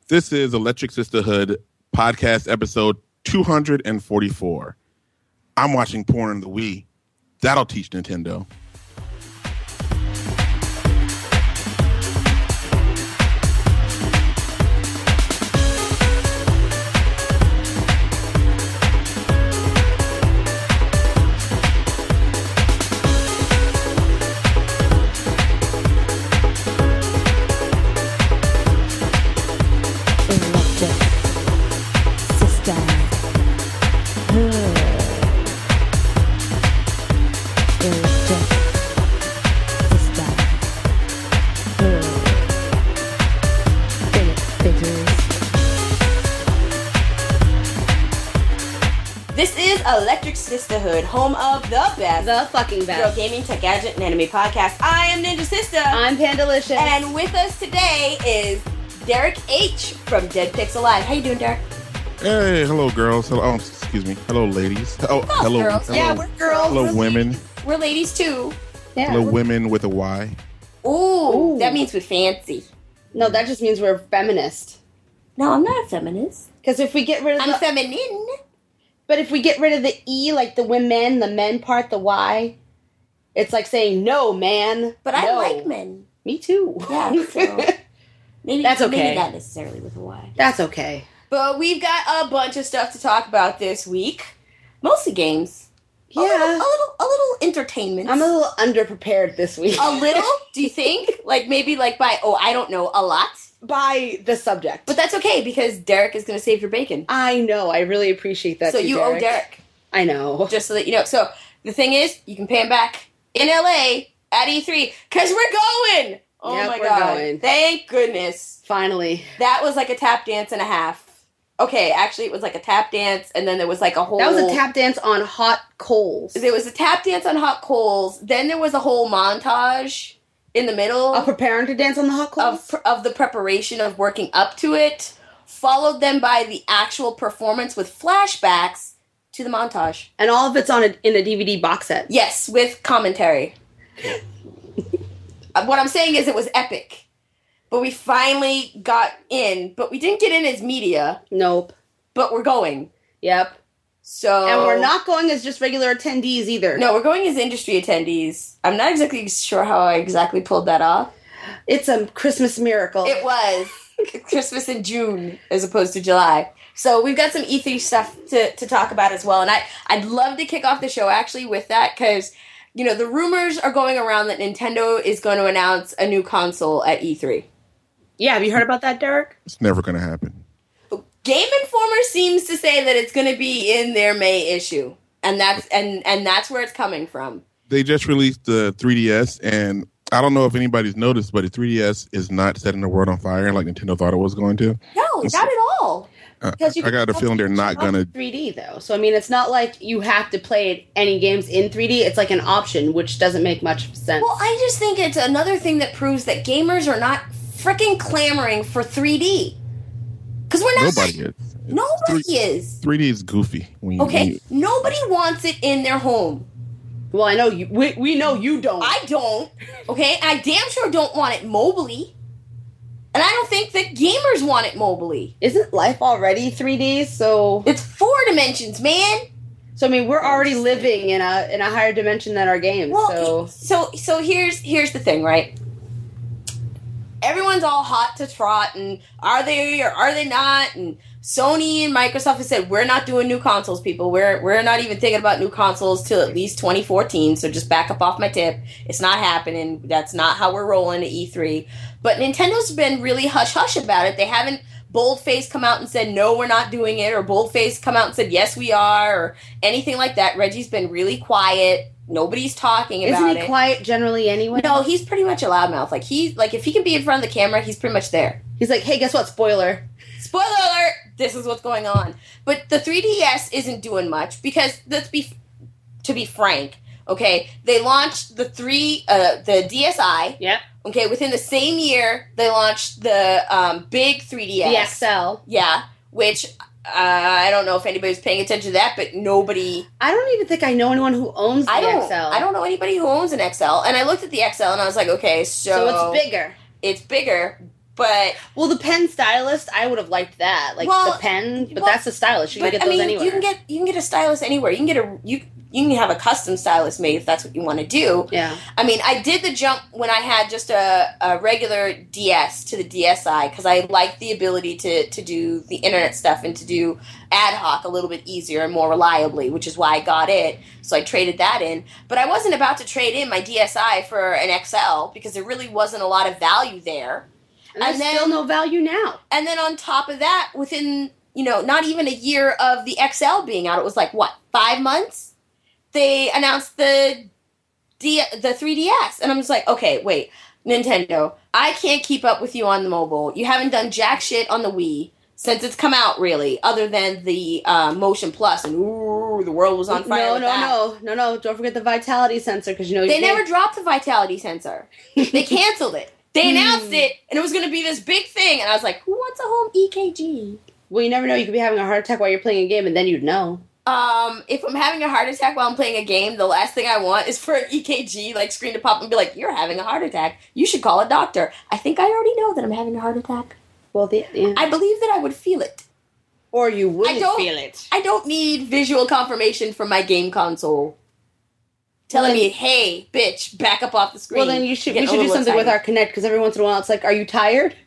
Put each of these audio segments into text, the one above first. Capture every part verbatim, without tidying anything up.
This is Electric Sisterhood podcast episode two hundred forty-four. I'm watching porn on the Wii. That'll teach Nintendo. Electric Sisterhood, home of the best, the fucking best, girl gaming, tech gadget, and anime podcast. I am Ninja Sister. I'm Pandalicious. And with us today is Derek H. from Dead Pixel Live. How you doing, Derek? Hey, hello, girls. Hello, oh, excuse me. Hello, ladies. Oh, oh hello, girls. hello. Yeah, we're girls. Hello, we're women. Ladies. We're ladies too. Yeah. Hello, women with a Y. Ooh, Ooh, that means with fancy. No, that just means we're feminist. No, I'm not a feminist. Because if we get rid of I'm the... feminine. But if we get rid of the E, like the women, the men part, the Y, it's like saying, no, man. But no. I like men. Me too. Yeah, so maybe, That's okay. Maybe not necessarily with a Y. That's okay. But we've got a bunch of stuff to talk about this week. Mostly games. Yeah. A little, a little, a little entertainment. I'm a little underprepared this week. A little? Do you think? Like, maybe like by, oh, I don't know, a lot? By the subject. But that's okay, because Derek is going to save your bacon. I know. I really appreciate that, So too, you Derek. owe Derek. I know. Just so that you know. So, the thing is, you can pay him back in L A at E three, because we're going! Oh yep, my we're god. Going. Thank goodness. Finally. That was like a tap dance and a half. Okay, actually, it was like a tap dance, and then there was like a whole... That was a tap dance on hot coals. There was a tap dance on hot coals, then there was a whole montage in the middle of preparing to dance on the hot coals? Of, of the preparation of working up to it, followed then by the actual performance with flashbacks to the montage. And all of it's on a, in a D V D box set. Yes, with commentary. What I'm saying is it was epic. But we finally got in, but we didn't get in as media. Nope. But we're going. Yep. So, and we're not going as just regular attendees either. No, we're going as industry attendees. I'm not exactly sure how I exactly pulled that off. It's a Christmas miracle. It was. Christmas in June as opposed to July. So we've got some E three stuff to, to talk about as well. And I, I'd love to kick off the show actually with that because, you know, the rumors are going around that Nintendo is going to announce a new console at E three. Yeah, have you heard about that, Derek? It's never going to happen. Game Informer seems to say that it's going to be in their May issue, and that's and and that's where it's coming from. They just released the three D S, and I don't know if anybody's noticed, but the three D S is not setting the world on fire like Nintendo thought it was going to. No, not at all. Uh, I got a feeling they're not going to three D though. So I mean, it's not like you have to play any games in three D. It's like an option, which doesn't make much sense. Well, I just think it's another thing that proves that gamers are not freaking clamoring for three D. Because we're not. Nobody is. Nobody three, is. three D is goofy. When you, okay, when you, nobody wants it in their home. Well, I know you. We, we know you don't. I don't. Okay, I damn sure don't want it mobily. And I don't think that gamers want it mobily. Isn't life already three D? So it's four dimensions, man. So I mean, we're already living in a in a higher dimension than our games. Well, so so so here's here's the thing, right? Everyone's all hot to trot, and are they or are they not? And Sony and Microsoft have said, we're not doing new consoles, people. We're we're not even thinking about new consoles till at least twenty fourteen, so just back up off my tip. It's not happening. That's not how we're rolling at E three. But Nintendo's been really hush-hush about it. They haven't bold-faced come out and said, no, we're not doing it, or bold-faced come out and said, yes, we are, or anything like that. Reggie's been really quiet. Nobody's talking about it. Isn't he quiet generally anyway? No, he's pretty much a loudmouth. Like, he, like if he can be in front of the camera, he's pretty much there. He's like, hey, guess what? Spoiler. Spoiler alert! This is what's going on. But the three D S isn't doing much because, let's be, to be frank, okay, they launched the three, uh, the D S i. Yep. Okay, within the same year, they launched the um, big three D S. The X L. Yeah, which uh, I don't know if anybody's paying attention to that, but nobody... I don't even think I know anyone who owns the I don't, X L. I don't know anybody who owns an X L. And I looked at the X L and I was like, okay, so... So it's bigger. It's bigger, But Well, the pen stylus, I would have liked that. Like Well, the pen, but well, that's the stylus. You can but get I those mean, anywhere. you can get you can get a stylus anywhere. You can get a you you can have a custom stylus made if that's what you want to do. Yeah. I mean, I did the jump when I had just a, a regular D S to the D S i because I like the ability to, to do the internet stuff and to do ad hoc a little bit easier and more reliably, which is why I got it. So I traded that in. But I wasn't about to trade in my D S i for an X L because there really wasn't a lot of value there. And there's and then- still no value now. And then on top of that, within, you know, not even a year of the X L being out, it was like, what, five months? They announced the D- the three D S. And I'm just like, okay, wait, Nintendo, I can't keep up with you on the mobile. You haven't done jack shit on the Wii since it's come out, really, other than the uh, Motion Plus. And, ooh, the world was on fire No, with no, that. no, no, no. Don't forget the vitality sensor because you know you They can't- never dropped the vitality sensor. They canceled it. They announced it, and it was going to be this big thing. And I was like, who wants a home E K G? Well, you never know. You could be having a heart attack while you're playing a game, and then you'd know. Um, if I'm having a heart attack while I'm playing a game, the last thing I want is for an E K G, like, screen to pop and be like, you're having a heart attack. You should call a doctor. I think I already know that I'm having a heart attack. Well, the, yeah. I believe that I would feel it. or you wouldn't I don't- feel it. I don't need visual confirmation from my game console telling Well, then- me, hey, bitch, back up off the screen. Well, then you should. Get We a should do little something with excited. our Connect because every once in a while it's like, "Are you tired?"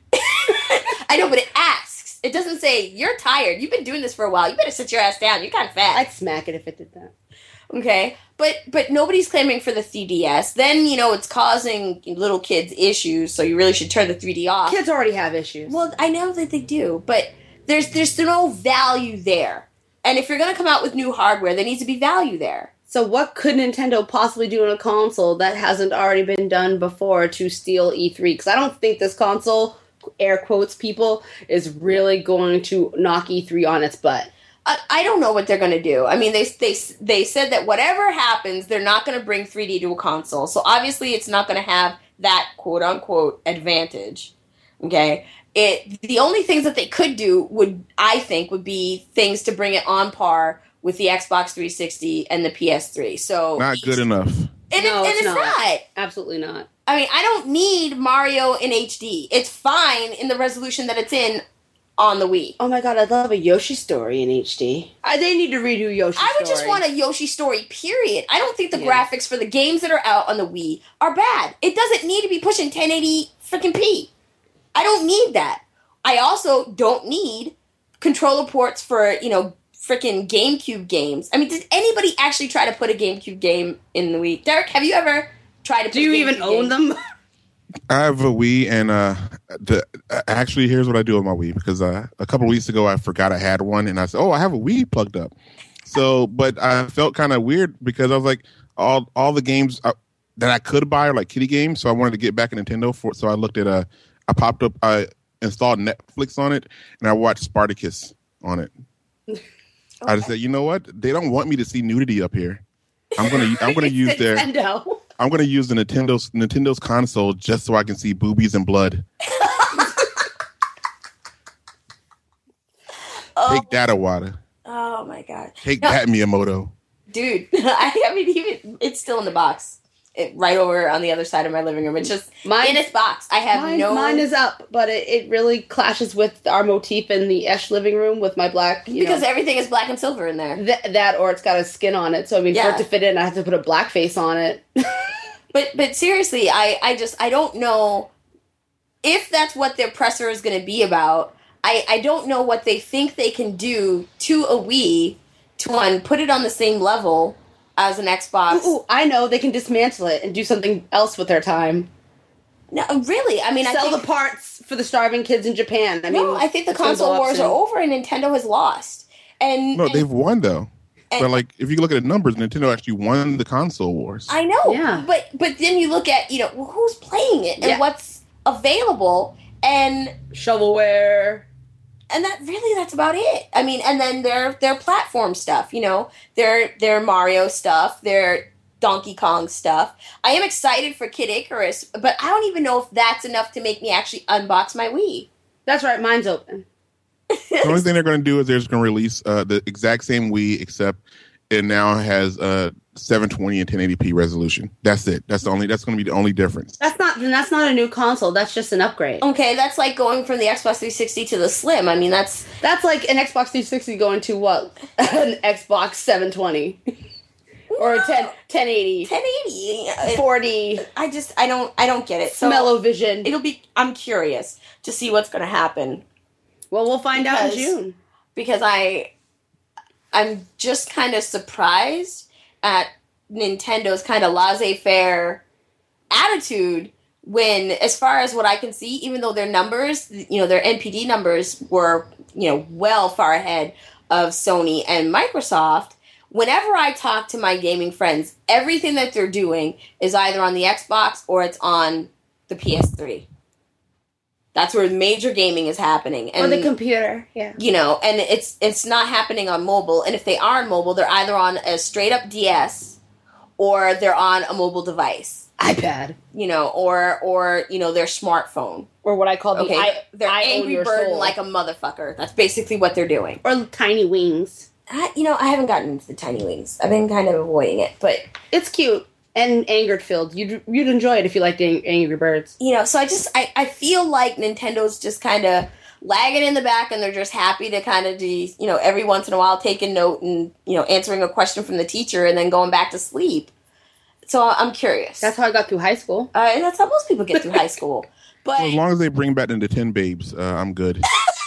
I know, but it asks. It doesn't say, you're tired. You've been doing this for a while. You better sit your ass down. You're kind of fat. I'd smack it if it did that. Okay, but but nobody's claiming for the three D S. Then, you know, it's causing little kids issues, so you really should turn the three D off. Kids already have issues. Well, I know that they do, but there's there's no value there. And if you're going to come out with new hardware, there needs to be value there. So what could Nintendo possibly do in a console that hasn't already been done before to steal E three? Because I don't think this console, air quotes people, is really going to knock E three on its butt. I, I don't know what they're going to do. I mean, they, they, they said that whatever happens, they're not going to bring three D to a console. So obviously it's not going to have that quote-unquote advantage. Okay? It the only things that they could do would, I think, would be things to bring it on par with the Xbox three sixty and the P S three. So Not good enough. And, it, No, and it's it's not. not. Absolutely not. I mean, I don't need Mario in H D. It's fine in the resolution that it's in on the Wii. Oh my god, I'd love a Yoshi story in H D. Uh, they need to redo Yoshi I would story. just want a Yoshi story, period. I don't think the Yeah. graphics for the games that are out on the Wii are bad. It doesn't need to be pushing ten eighty freaking p. I don't need that. I also don't need controller ports for, you know, freaking GameCube games. I mean, did anybody actually try to put a GameCube game in the Wii? Derek, have you ever tried to put Do you a even GameCube own game? them? I have a Wii, and uh, the, uh, actually, here's what I do with my Wii because uh, a couple of weeks ago I forgot I had one, and I said, "Oh, I have a Wii plugged up." So, but I felt kind of weird because I was like, all all the games uh, that I could buy are like kiddie games, so I wanted to get back in Nintendo for. So I looked at uh, I popped up, I installed Netflix on it, and I watched Spartacus on it. I just said, you know what? They don't want me to see nudity up here. I'm gonna I'm gonna use their. Nintendo. I'm going to use the Nintendo's Nintendo's console just so I can see boobies and blood. Oh, Take that, Iwata. oh my god. Take No. that, Miyamoto. Dude, I, I mean, even it's still in the box, it, right over on the other side of my living room. It's just Mine- in its box. I have Mine, no. mine is up, but it, it really clashes with our motif in the Esh living room with my black. You because know, everything is black and silver in there. th- that or it's got a skin on it. So I mean, for Yeah. it to fit in, I have to put a black face on it. But but seriously, I I just I don't know if that's what their presser is going to be about. I I don't know what they think they can do to a Wii to one put it on the same level as an Xbox. Ooh, I know they can dismantle it and do something else with their time. No, really. I mean, I Sell think, the parts for the starving kids in Japan. I mean, no, I think the it's gonna console blow up wars soon. are over and Nintendo has lost. And No, and- they've won though. and- But like, if you look at the numbers, Nintendo actually won the console wars. I know, Yeah. but but then you look at, you know, well, who's playing it and Yeah. what's available, and shovelware. and that really that's about it. I mean, and then their their platform stuff, you know, their their Mario stuff, their Donkey Kong stuff. I am excited for Kid Icarus, but I don't even know if that's enough to make me actually unbox my Wii. That's right, mine's open. The only thing they're going to do is they're just going to release uh, the exact same Wii, except it now has a seven twenty and ten eighty p resolution. That's it. That's the only. That's going to be the only difference. That's not. Then that's not a new console. That's just an upgrade. Okay, that's like going from the Xbox three sixty to the Slim. I mean, that's That's like an Xbox three sixty going to what? An Xbox seven twenty or a ten, ten eighty, ten eighty, forty. I just I don't I don't get it. So Smell-O-Vision. it'll be. I'm curious to see what's going to happen Well, we'll find out in Because- June. because I I'm just kind of surprised at Nintendo's kind of laissez-faire attitude when, as far as what I can see, even though their numbers, you know, their N P D numbers were, you know, well far ahead of Sony and Microsoft, whenever I talk to my gaming friends, everything that they're doing is either on the Xbox or it's on the P S three. That's where major gaming is happening. And Or the computer, yeah. you know, and it's it's not happening on mobile. And if they are on mobile, they're either on a straight up D S or they're on a mobile device, iPad. you know, or or you know their smartphone. Or what I call the Okay, I, they're I own angry your bird soul. like a motherfucker. That's basically what they're doing. Or tiny wings. I, you know, I haven't gotten into the tiny wings. I've been kind of avoiding it, but It's cute and angered filled. You'd you'd enjoy it if you liked ang- Angry Birds. you know, so I just I, I feel like Nintendo's just kind of lagging in the back, and they're just happy to kind of be, you know, every once in a while take a note and, you know, answering a question from the teacher and then going back to sleep. So I'm curious. That's how I got through high school. Uh, and that's how most people get through high school. But So as long as they bring back the Nintendo babes, uh, I'm good.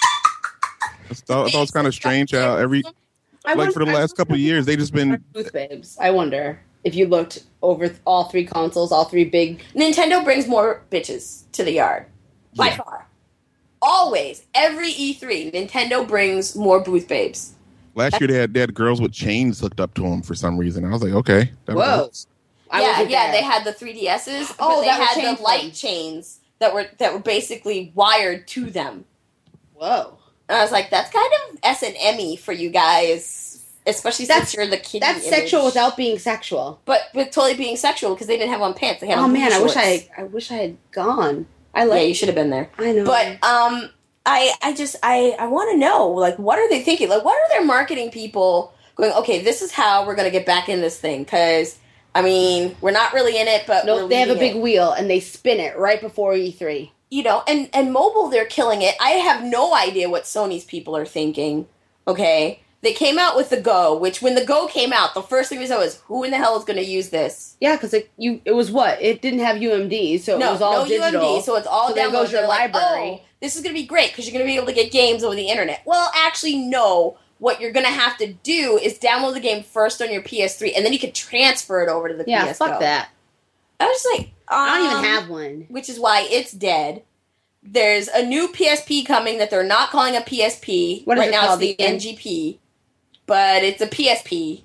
I thought, I thought it was kind of strange how every I like for the wonder- last couple of years they just been Booth babes. I wonder if you looked over th- all three consoles, all three big. Nintendo brings more bitches to the yard. By Yeah. far. Always. Every E three, Nintendo brings more booth babes. last year they had they had girls with chains hooked up to them for some reason. I was like, okay, that Whoa. works. I yeah, wasn't yeah, there. they had the three D S's, Oh, but they that were had chain the light ones. chains that were that were basically wired to them. Whoa. And I was like, that's kind of S and M-y for you guys, especially That's- since you're the kid. That's sexual without being sexual. But with totally being sexual because they didn't have on pants. They had Oh on man, booty I wish shorts. I I wish I had gone. I Yeah, like. you should have been there. I know. But um, I I just I I want to know, like, what are they thinking? Like, what are their marketing people going? Okay, this is how we're gonna get back in this thing because I mean we're not really in it, but no, we're they have a leading big it. wheel and they spin it right before E three. You know, and and mobile they're killing it. I have no idea what Sony's people are thinking. Okay, they came out with the Go, which when the Go came out, the first thing we said was, who in the hell is going to use this? Yeah, because it you it was what it didn't have U M D, so no, it was all no digital. U M D, so it's all So there download. goes your They're like, library. oh, this is going to be great because you're going to be able to get games over the internet. Well, actually, no. What you're going to have to do is download the game first on your P S three, and then you can transfer it over to the yeah, P S fuck Go. that. I was just like, um, I don't even have one. which is why it's dead. There's a new P S P coming that they're not calling a P S P. What is right it now called it's the again? N G P, but it's a P S P.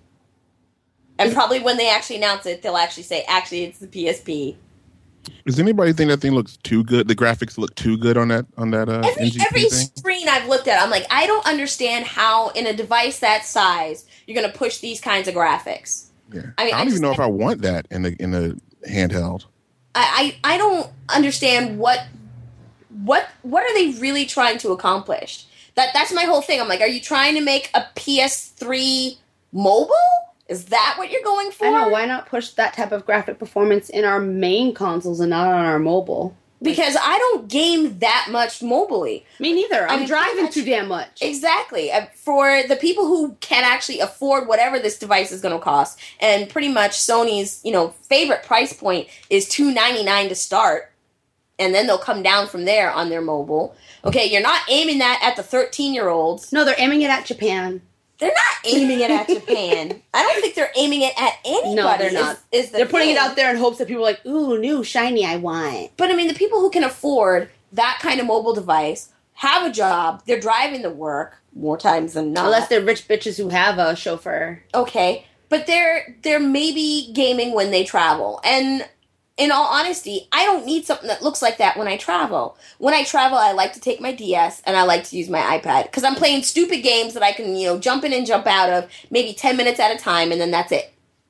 And probably when they actually announce it, they'll actually say, actually, it's the P S P. Does anybody think that thing looks too good? The graphics look too good on that on that uh, Every, N G P every thing. screen I've looked at, I'm like, I don't understand how in a device that size you're going to push these kinds of graphics. Yeah. I I, mean, I don't just- even know if I want that in the in the handheld. I, I, I don't understand what what what are they really trying to accomplish? That that's my whole thing. I'm like, are you trying to make a P S three mobile? Is that what you're going for? I know, why not push that type of graphic performance in our main consoles and not on our mobile? Because I don't game that much mobily. Me neither. I'm mean, driving pretty too damn much. Exactly. Uh, For the people who can actually afford whatever this device is going to cost, and pretty much Sony's, you know, favorite price point is two ninety-nine to start, and then they'll come down from there on their mobile. Okay, you're not aiming that at the thirteen-year-olds. No, they're aiming it at Japan. They're not aiming it at Japan. I don't think they're aiming it at anybody. No, they're is- not. Is, the They're putting thing. it out there in hopes that people are like, ooh, new, shiny, I want. But I mean, the people who can afford that kind of mobile device have a job. They're driving to work more times than not. Unless they're rich bitches who have a chauffeur. Okay, but they're they're maybe gaming when they travel. And in all honesty, I don't need something that looks like that when I travel. When I travel, I like to take my D S and I like to use my iPad because I'm playing stupid games that I can, you know, jump in and jump out of maybe ten minutes at a time, and then that's it.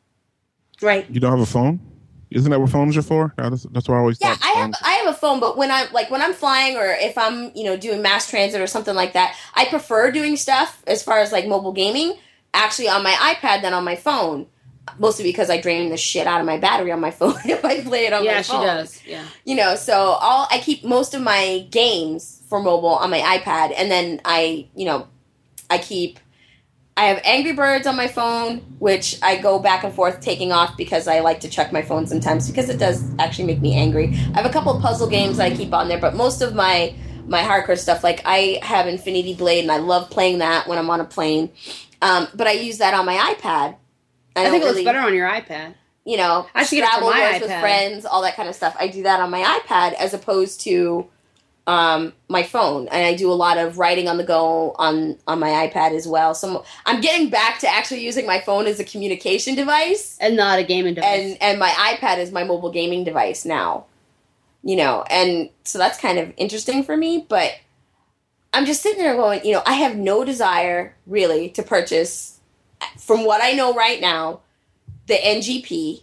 Right. You don't have a phone? Isn't that what phones are for? That's, that's what I always Yeah, thought. I have phones- I have a phone, but when I'm like when I'm flying or if I'm, you know, doing mass transit or something like that, I prefer doing stuff as far as like mobile gaming. actually on my iPad than on my phone. Mostly because I drain the shit out of my battery on my phone if I play it on yeah, my phone. Yeah, she does. Yeah. You know, so all I keep most of my games for mobile on my iPad, and then I, you know, I keep. I have Angry Birds on my phone, which I go back and forth taking off because I like to check my phone sometimes because it does actually make me angry. I have a couple of puzzle games that I keep on there, but most of my my hardcore stuff, like I have Infinity Blade, and I love playing that when I'm on a plane. Um, but I use that on my iPad. I, I think it really, looks better on your iPad. You know, I should get it for my Scrabble iPad. with friends, all that kind of stuff. I do that on my iPad as opposed to um, my phone, and I do a lot of writing on the go on on my iPad as well. So I'm getting back to actually using my phone as a communication device, and not a gaming device. and and my iPad is my mobile gaming device now. You know, and so that's kind of interesting for me, but I'm just sitting there going, you know, I have no desire really to purchase. From what I know right now, the N G P.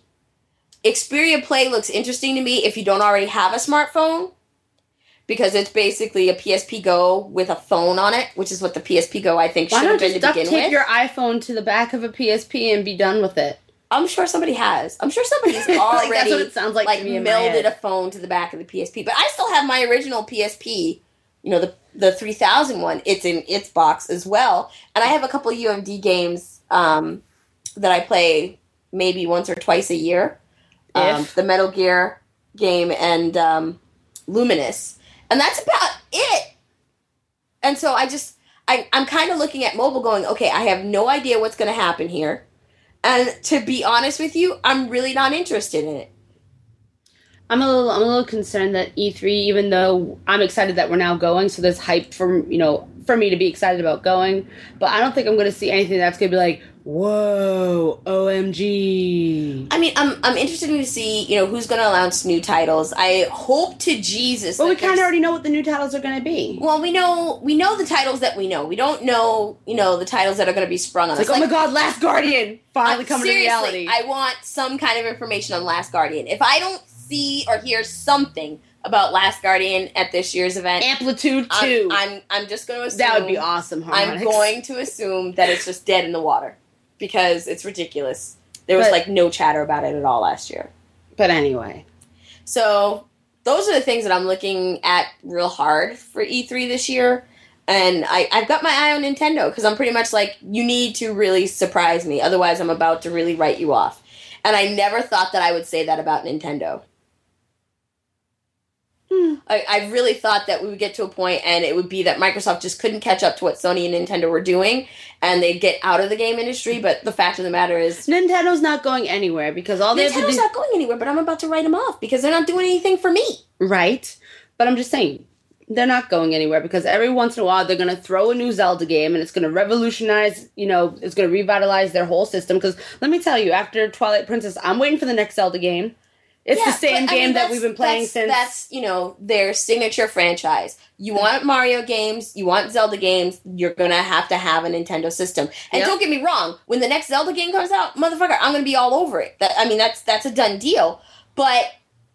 Xperia Play looks interesting to me if you don't already have a smartphone, because it's basically a P S P Go with a phone on it, which is what the P S P Go I think Why should have not been just to duct begin tape with. your iPhone to the back of a P S P and be done with it? I'm sure somebody has. I'm sure somebody's Like, already that's what it sounds like like to me in my melded head. a phone to the back of the P S P. But I still have my original P S P, you know, the the three thousand one. It's in its box as well, and I have a couple of U M D games um, that I play maybe once or twice a year. Um, If. the Metal Gear game and um, Luminous, and that's about it. And so I just I, I'm kind of looking at mobile, going, okay, I have no idea what's going to happen here. And to be honest with you, I'm really not interested in it. I'm a little, I'm a little concerned that E three, even though I'm excited that we're now going, so there's hype for, you know, for me to be excited about going, but I don't think I'm going to see anything that's going to be like, whoa, O M G. I mean, I'm I'm interested to see, you know, who's going to announce new titles. I hope to Jesus. But we that kind of there's- already know what the new titles are going to be. Well, we know we know the titles that we know. We don't know, you know, the titles that are going to be sprung on It's like, us. oh my god, Last Guardian finally Uh, coming seriously, to reality. I want some kind of information on Last Guardian. If I don't see or hear something about Last Guardian at this year's event, Amplitude I'm, two. I'm I'm just going to assume That would be awesome, I'm Harmonix. going to assume that it's just dead in the water because it's ridiculous. There was But- like no chatter about it at all last year. But anyway. So those are the things that I'm looking at real hard for E three this year. And I, I've got my eye on Nintendo because I'm pretty much like, you need to really surprise me. Otherwise, I'm about to really write you off. And I never thought that I would say that about Nintendo. Hmm. I, I really thought that we would get to a point and it would be that Microsoft just couldn't catch up to what Sony and Nintendo were doing and they'd get out of the game industry. But the fact of the matter is, Nintendo's not going anywhere because all they have to Nintendo's do... not going anywhere, but I'm about to write them off because they're not doing anything for me. Right. But I'm just saying, they're not going anywhere because every once in a while they're going to throw a new Zelda game and it's going to revolutionize, you know, it's going to revitalize their whole system. Because let me tell you, after Twilight Princess, I'm waiting for the next Zelda game. It's Yeah, the same but, I game mean, that that's- we've been playing that's, since... That's, you know, their signature franchise. You want Mario games, you want Zelda games, you're going to have to have a Nintendo system. And Yep. don't get me wrong, when the next Zelda game comes out, motherfucker, I'm going to be all over it. That, I mean, that's that's a done deal. But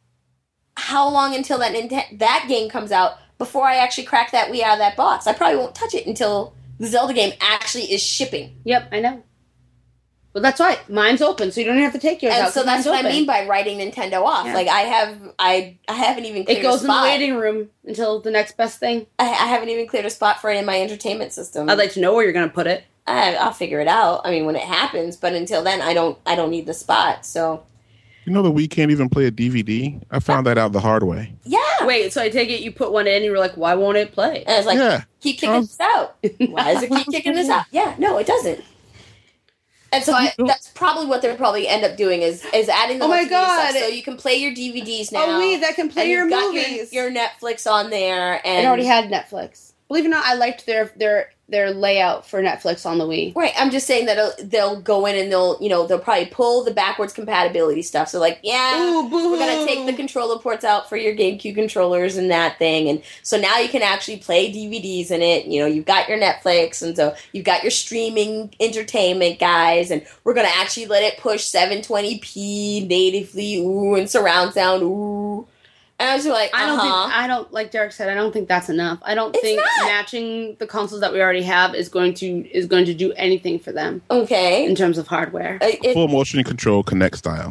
how long until that Nintendo, that game comes out before I actually crack that Wii out of that box? I probably won't touch it until the Zelda game actually is shipping. Yep, I know. Well, that's right. Mine's open, so you don't have to take yours And out. so 'cause that's mine's what I open. mean by writing Nintendo off. Yeah. Like I have, I I haven't even cleared It goes a in the spot. waiting room until the next best thing. I, I haven't even cleared a spot for it in my entertainment system. I'd like to know where you're going to put it. I, I'll figure it out. I mean, when it happens, but until then, I don't. I don't need the spot. So You know that we can't even play a D V D? I found that out the hard way. yeah. Wait, so I take it you put one in and you were like, why won't it play? And I was like, Yeah. keep kicking Um, this out. Why does it keep kicking this out? Yeah, no, it doesn't. And so I, that's probably what they'll probably end up doing is is adding the Oh my multimedia stuff. God. So you can play your D V Ds now. Oh, wait, that can play and your you've got movies. Your, your Netflix on there, and It already had Netflix. Believe it or not, I liked their their their layout for Netflix on the Wii. Right, I'm just saying that it'll- they'll go in and they'll, you know, they'll probably pull the backwards compatibility stuff. So like, yeah, Ooh, boo-hoo. we're gonna take the controller ports out for your GameCube controllers and that thing, and so now you can actually play D V Ds in it. You know, you've got your Netflix, and so you've got your streaming entertainment, guys, and we're gonna actually let it push seven twenty p natively, ooh, and surround sound, ooh. And I was like, uh-huh. I don't think I don't like Derek said. I don't think that's enough. I don't It's think not. matching the consoles that we already have is going to is going to do anything for them Okay. in terms of hardware. It- it- Full motion control Kinect style.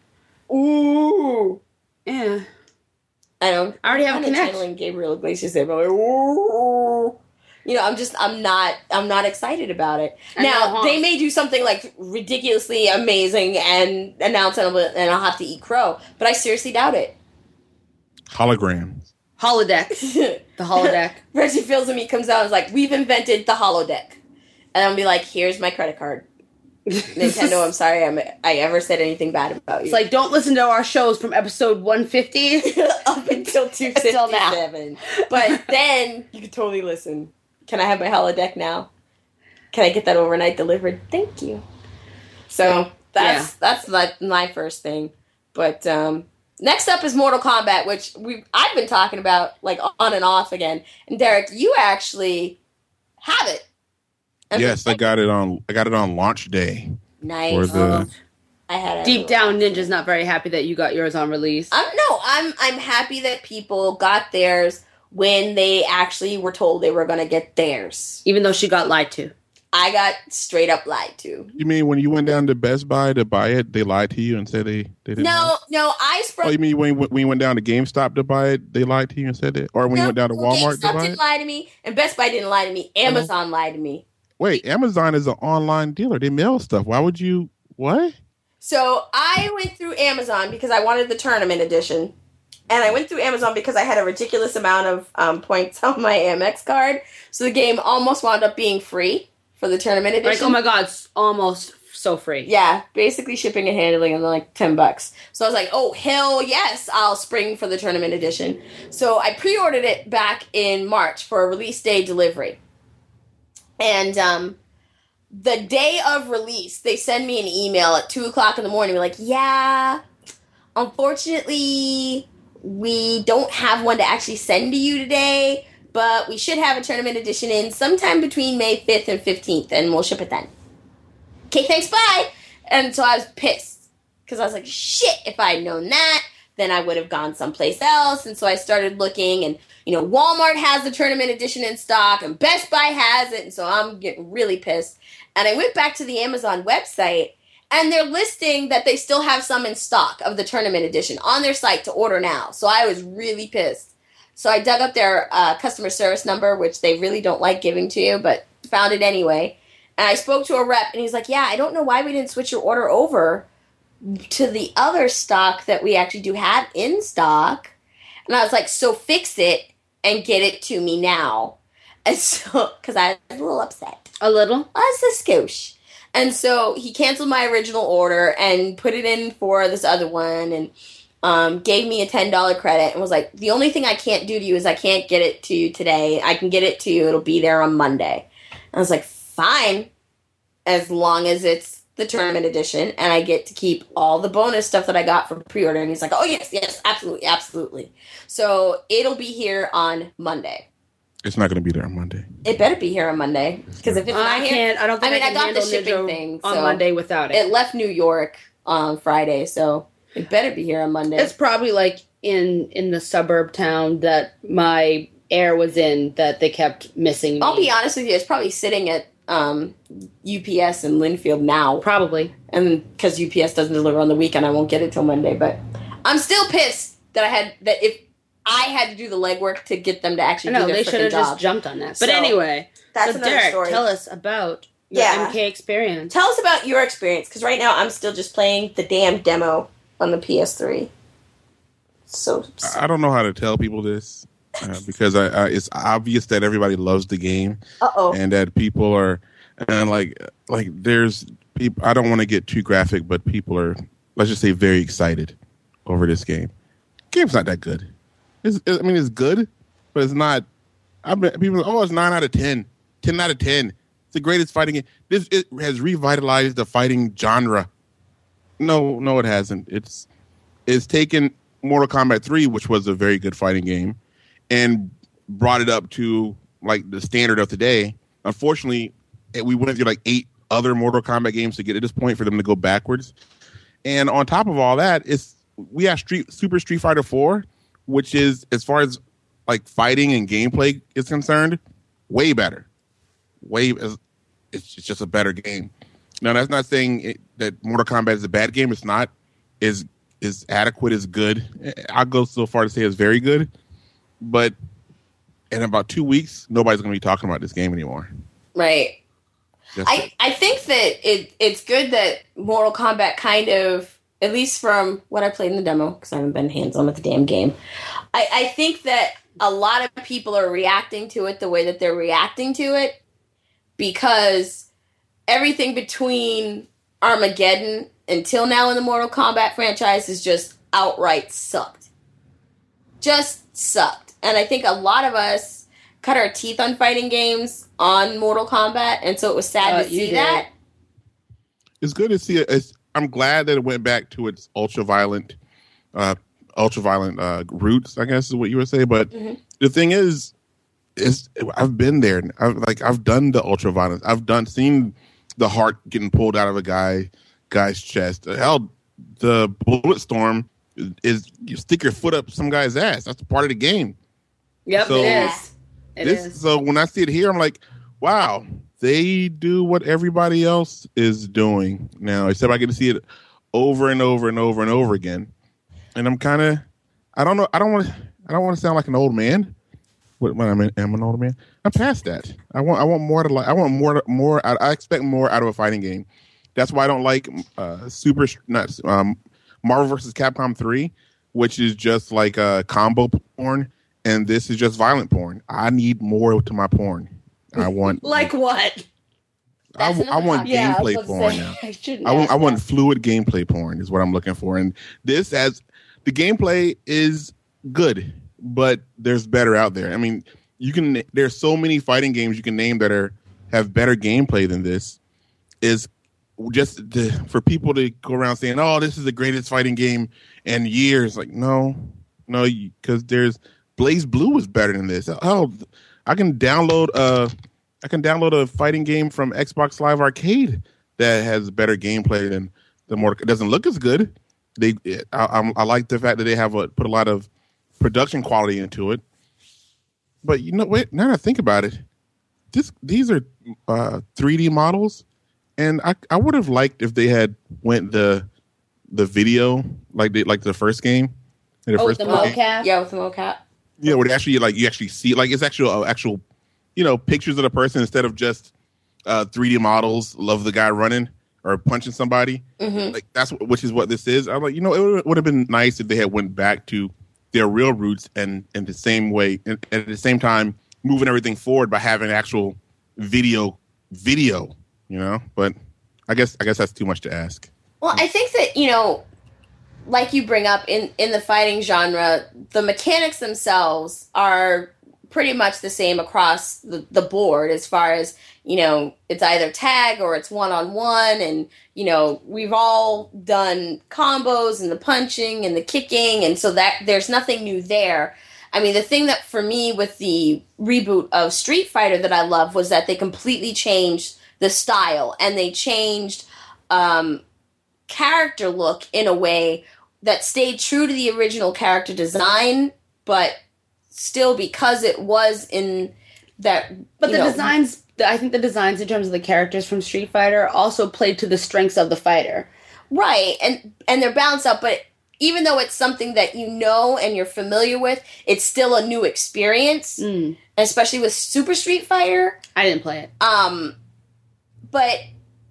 ooh. Yeah, I don't. I already have a I'm Kinect. channeling Gabriel Iglesias there, but like, ooh. You know, I'm just, I'm not, I'm not excited about it. I Now, know, huh? they may do something like ridiculously amazing and announce it, and I'll have to eat crow, but I seriously doubt it. Hologram. holodeck, the holodeck. Reggie Fils-Aimé comes out and is like, we've invented the holodeck. And I'll be like, here's my credit card. Nintendo, I'm sorry I'm, I ever said anything bad about you. It's like, don't listen to our shows from episode one fifty up until two fifty-seven. But then you can totally listen. Can I have my holodeck now? Can I get that overnight delivered? Thank you. So that's Yeah. that's like my first thing. But um, next up is Mortal Kombat, which we I've been talking about like on and off again. And Derek, you actually have it. And Yes, I got it on. I got it on launch day. nice. For the- Oh, I had it. Deep down, Ninja's not very happy that you got yours on release. I'm no, I'm I'm happy that people got theirs when they actually were told they were going to get theirs. Even though she got lied to. I got straight up lied to. You mean when you went down to Best Buy to buy it, they lied to you and said they, they didn't? have No, it? no, I Oh, sprung. you mean when, when you went down to GameStop to buy it, they lied to you and said it? Or when no, you went down to Walmart GameStop to buy didn't it? lie to me, and Best Buy didn't lie to me. Amazon lied to me. Wait, Amazon is an online dealer. They mail stuff. Why would you? What? So I went through Amazon because I wanted the tournament edition. And I went through Amazon because I had a ridiculous amount of um, points on my Amex card. So the game almost wound up being free for the tournament edition. Like, oh my god, it's almost so free. Yeah, basically shipping and handling and like ten bucks. So I was like, oh, hell yes, I'll spring for the tournament edition. So I pre-ordered it back in March for a release day delivery. And um, the day of release, they send me an email at two o'clock in the morning. We're like, yeah, unfortunately, we don't have one to actually send to you today, but we should have a tournament edition in sometime between May fifth and fifteenth, and we'll ship it then. Okay, thanks, bye. And so I was pissed because I was like, shit, if I had known that, then I would have gone someplace else. And so I started looking, and, you know, Walmart has the tournament edition in stock, and Best Buy has it, and so I'm getting really pissed. And I went back to the Amazon website, and they're listing that they still have some in stock of the tournament edition on their site to order now. So I was really pissed. So I dug up their uh, customer service number, which they really don't like giving to you, but found it anyway. And I spoke to a rep, and he's like, yeah, I don't know why we didn't switch your order over to the other stock that we actually do have in stock. And I was like, so fix it and get it to me now. And so, because I was a little upset. A little? I was a skosh. And so he canceled my original order and put it in for this other one and um, gave me a ten dollars credit and was like, the only thing I can't do to you is I can't get it to you today. I can get it to you. It'll be there on Monday. And I was like, fine, as long as it's the tournament edition and I get to keep all the bonus stuff that I got from pre-order. And he's like, oh, yes, yes, absolutely, absolutely. So it'll be here on Monday. It's not going to be there on Monday. It better be here on Monday. Because if it's I not here, can't. I don't think I mean, I, I can got the handle shipping Ninja thing, on so- Monday without it. it left New York on Friday, so it better be here on Monday. It's probably like in in the suburb town that my Air was in that they kept missing me. I'll be honest with you, it's probably sitting at um, U P S in Linfield now. Probably. And because U P S doesn't deliver on the weekend, I won't get it till Monday. But I'm still pissed that I had that if I had to do the legwork to get them to actually No, do their they should have frickin' job. just jumped on that. But So, anyway, That's so another Derek, story. tell us about your Yeah. M K experience. Tell us about your experience, because right now I'm still just playing the damn demo on the P S three. So, so I don't know how to tell people this uh, because I, I, it's obvious that everybody loves the game uh oh. and that people are and like like there's people. I don't want to get too graphic, but people are, let's just say, very excited over this game. Game's not that good. It's, I mean, it's good, but it's not. I've been people. Oh, it's nine out of ten. Ten out of ten. It's the greatest fighting game. This it has revitalized the fighting genre. No, no, it hasn't. It's it's taken Mortal Kombat three, which was a very good fighting game, and brought it up to like the standard of today. Unfortunately, it- we went through like eight other Mortal Kombat games to get to this point for them to go backwards. And on top of all that, it's we have Street Super Street Fighter four, which is, as far as like fighting and gameplay is concerned, way better. Way, it's just a better game. Now, that's not saying it, that Mortal Kombat is a bad game. It's not. Is is adequate, is good. I'll go so far to say it's very good. But in about two weeks, nobody's going to be talking about this game anymore. Right. Just I, I think that it it's good that Mortal Kombat kind of, at least from what I played in the demo, because I haven't been hands-on with the damn game, I, I think that a lot of people are reacting to it the way that they're reacting to it because everything between Armageddon until now in the Mortal Kombat franchise has just outright sucked. Just sucked. And I think a lot of us cut our teeth on fighting games on Mortal Kombat, and so it was sad Uh, to you see did. that. It's good to see it. It's, I'm glad that it went back to its ultra-violent, uh, ultra-violent uh, roots, I guess is what you would say. But Mm-hmm. the thing is, is I've been there. I've, like I've done the ultra-violence. I've done seen the heart getting pulled out of a guy guy's chest. Hell, the bullet storm is, is you stick your foot up some guy's ass. That's part of the game. Yep, So- it is. It this is. so when I see it here, I'm like, wow, they do what everybody else is doing now, except I get to see it over and over and over and over again. And I'm kind of, I don't know, I don't want, I don't want to sound like an old man. What when I'm, am an old man? I'm past that. I want, I want more to like. I want more, more. I, I expect more out of a fighting game. That's why I don't like uh, Super, not um, Marvel versus. Capcom three, which is just like uh, combo porn. And this is just violent porn. I need more to my porn. I want Like what? I, That's I want another Yeah, I was gameplay about to porn say, now. I shouldn't I want ask I want that. fluid gameplay porn is what I'm looking for. And this as the gameplay is good, but there's better out there. I mean, you can there's so many fighting games you can name that are have better gameplay than this. Is just to, for people to go around saying, "Oh, this is the greatest fighting game in years." Like, no, no, because there's Blaze Blue is better than this. Oh, I can download a, I can download a fighting game from Xbox Live Arcade that has better gameplay than the more. It doesn't look as good. They, I, I'm- I like the fact that they have a, put a lot of production quality into it. But you know, wait. Now that I think about it, this these are uh, three D models, and I I would have liked if they had went the the video like they like the first game. The Oh, first the game. mocap. Yeah, with the mocap. Yeah, where they actually like you actually see like it's actual uh, actual, you know, pictures of the person instead of just uh, three D models of the guy running or punching somebody. Mm-hmm. Like that's what- which is what this is. I'm like, you know, it would have been nice if they had went back to their real roots and in the same way, and, and at the same time moving everything forward by having actual video video. You know, but I guess I guess that's too much to ask. Well, I think that, you know, like you bring up in, in the fighting genre, the mechanics themselves are pretty much the same across the, the board as far as, you know, it's either tag or it's one-on-one. And, you know, we've all done combos and the punching and the kicking. And so that there's nothing new there. I mean, the thing that for me with the reboot of Street Fighter that I love was that they completely changed the style and they changed um, character look in a way that stayed true to the original character design, but still because it was in that. But you the know, designs, I think the designs in terms of the characters from Street Fighter also played to the strengths of the fighter. right, and and they're balanced out. But even though it's something that you know and you're familiar with, it's still a new experience, Mm, especially with Super Street Fighter. I didn't play it. Um, but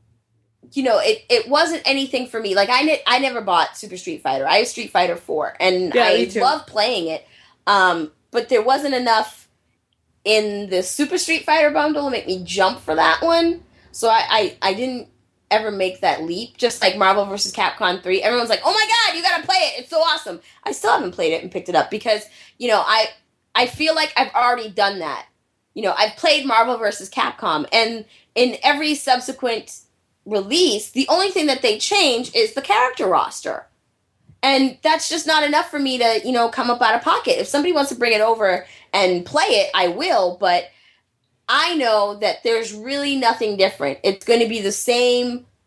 you know, it, it wasn't anything for me. Like I ne- I never bought Super Street Fighter. I have Street Fighter four, and Yeah, me I too. love playing it. Um, but there wasn't enough in the Super Street Fighter bundle to make me jump for that one. So I, I, I didn't ever make that leap. Just like Marvel versus. Capcom three, everyone's like, "Oh my god, you gotta play it! It's so awesome!" I still haven't played it and picked it up because you know I I feel like I've already done that. You know, I've played Marvel versus. Capcom, and in every subsequent release, the only thing that they change is the character roster. And that's just not enough for me to, you know, come up out of pocket. If somebody wants to bring it over and play it, I will, but I know that there's really nothing different. It's going to be the same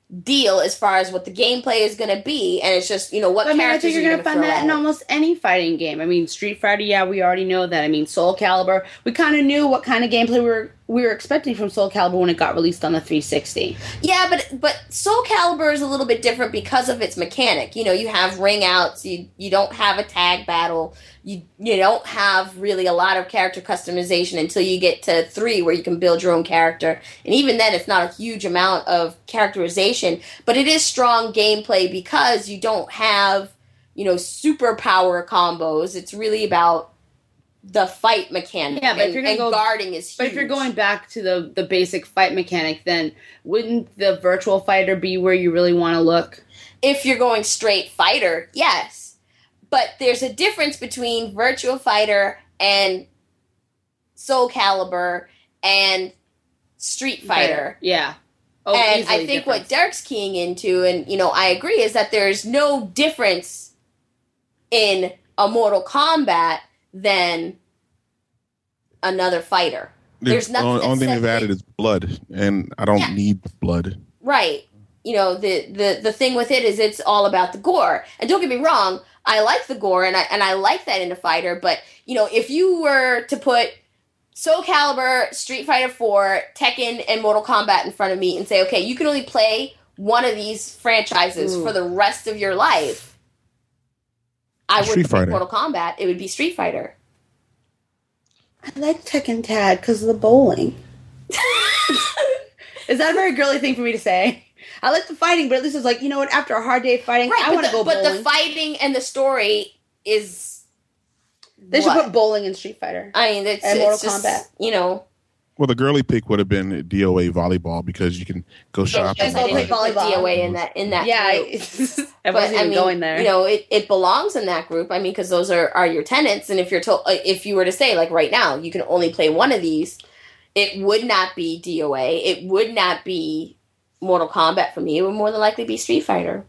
deal as far as what the gameplay is going to be, and it's just, you know, what I mean, I characters think you're are going to find that in almost any fighting game. I mean, Street Fighter, yeah, we already know that. I mean, Soul Calibur, we kind of knew what kind of gameplay we were we were expecting from Soul Calibur when it got released on the three sixty. Yeah, but but Soul Calibur is a little bit different because of its mechanic. You know, you have ring outs, you you don't have a tag battle, you you don't have really a lot of character customization until you get to three, where you can build your own character. And even then, it's not a huge amount of characterization, but it is strong gameplay because you don't have, you know, superpower combos. It's really about the fight mechanic. Yeah, but and, if you're gonna and go, guarding is huge. But if you're going back to the, the basic fight mechanic, then wouldn't the virtual fighter be where you really want to look? If you're going straight fighter, yes. But there's a difference between Virtua Fighter and Soul Calibur and Street Fighter. Yeah. Oh, and I think difference. what Derek's keying into, and, you know, I agree, is that there's no difference in a Mortal Kombat than another fighter. There's, There's nothing. The that only thing says they've it- added is blood, and I don't Yeah. need blood. Right. You know, the, the, the thing with it is it's all about the gore. And don't get me wrong, I like the gore, and I and I like that in a fighter, but, you know, if you were to put Soul Calibur, Street Fighter four, Tekken, and Mortal Kombat in front of me and say, okay, you can only play one of these franchises Ooh. for the rest of your life, I Street wouldn't pick Fighter. Mortal Kombat. It would be Street Fighter. I like Tekken Tag because of the bowling. Is that a very girly thing for me to say? I like the fighting, but at least it's like, you know what, after a hard day of fighting, Right, I but want to the, go but bowling. the fighting and the story is... They should what? put bowling in Street Fighter. I mean, it's, and it's Mortal just, Kombat. you know... Well, the girly pick would have been D O A volleyball because you can go shopping. Yes, I I'll didn't play put volleyball. D O A in that, in that Yeah, group. I, I But, wasn't even I mean, going there. You know, it, it belongs in that group. I mean, because those are, are your tenants, and if you're told, if you were to say, like right now, you can only play one of these, it would not be D O A. It would not be Mortal Kombat for me. It would more than likely be Street Fighter.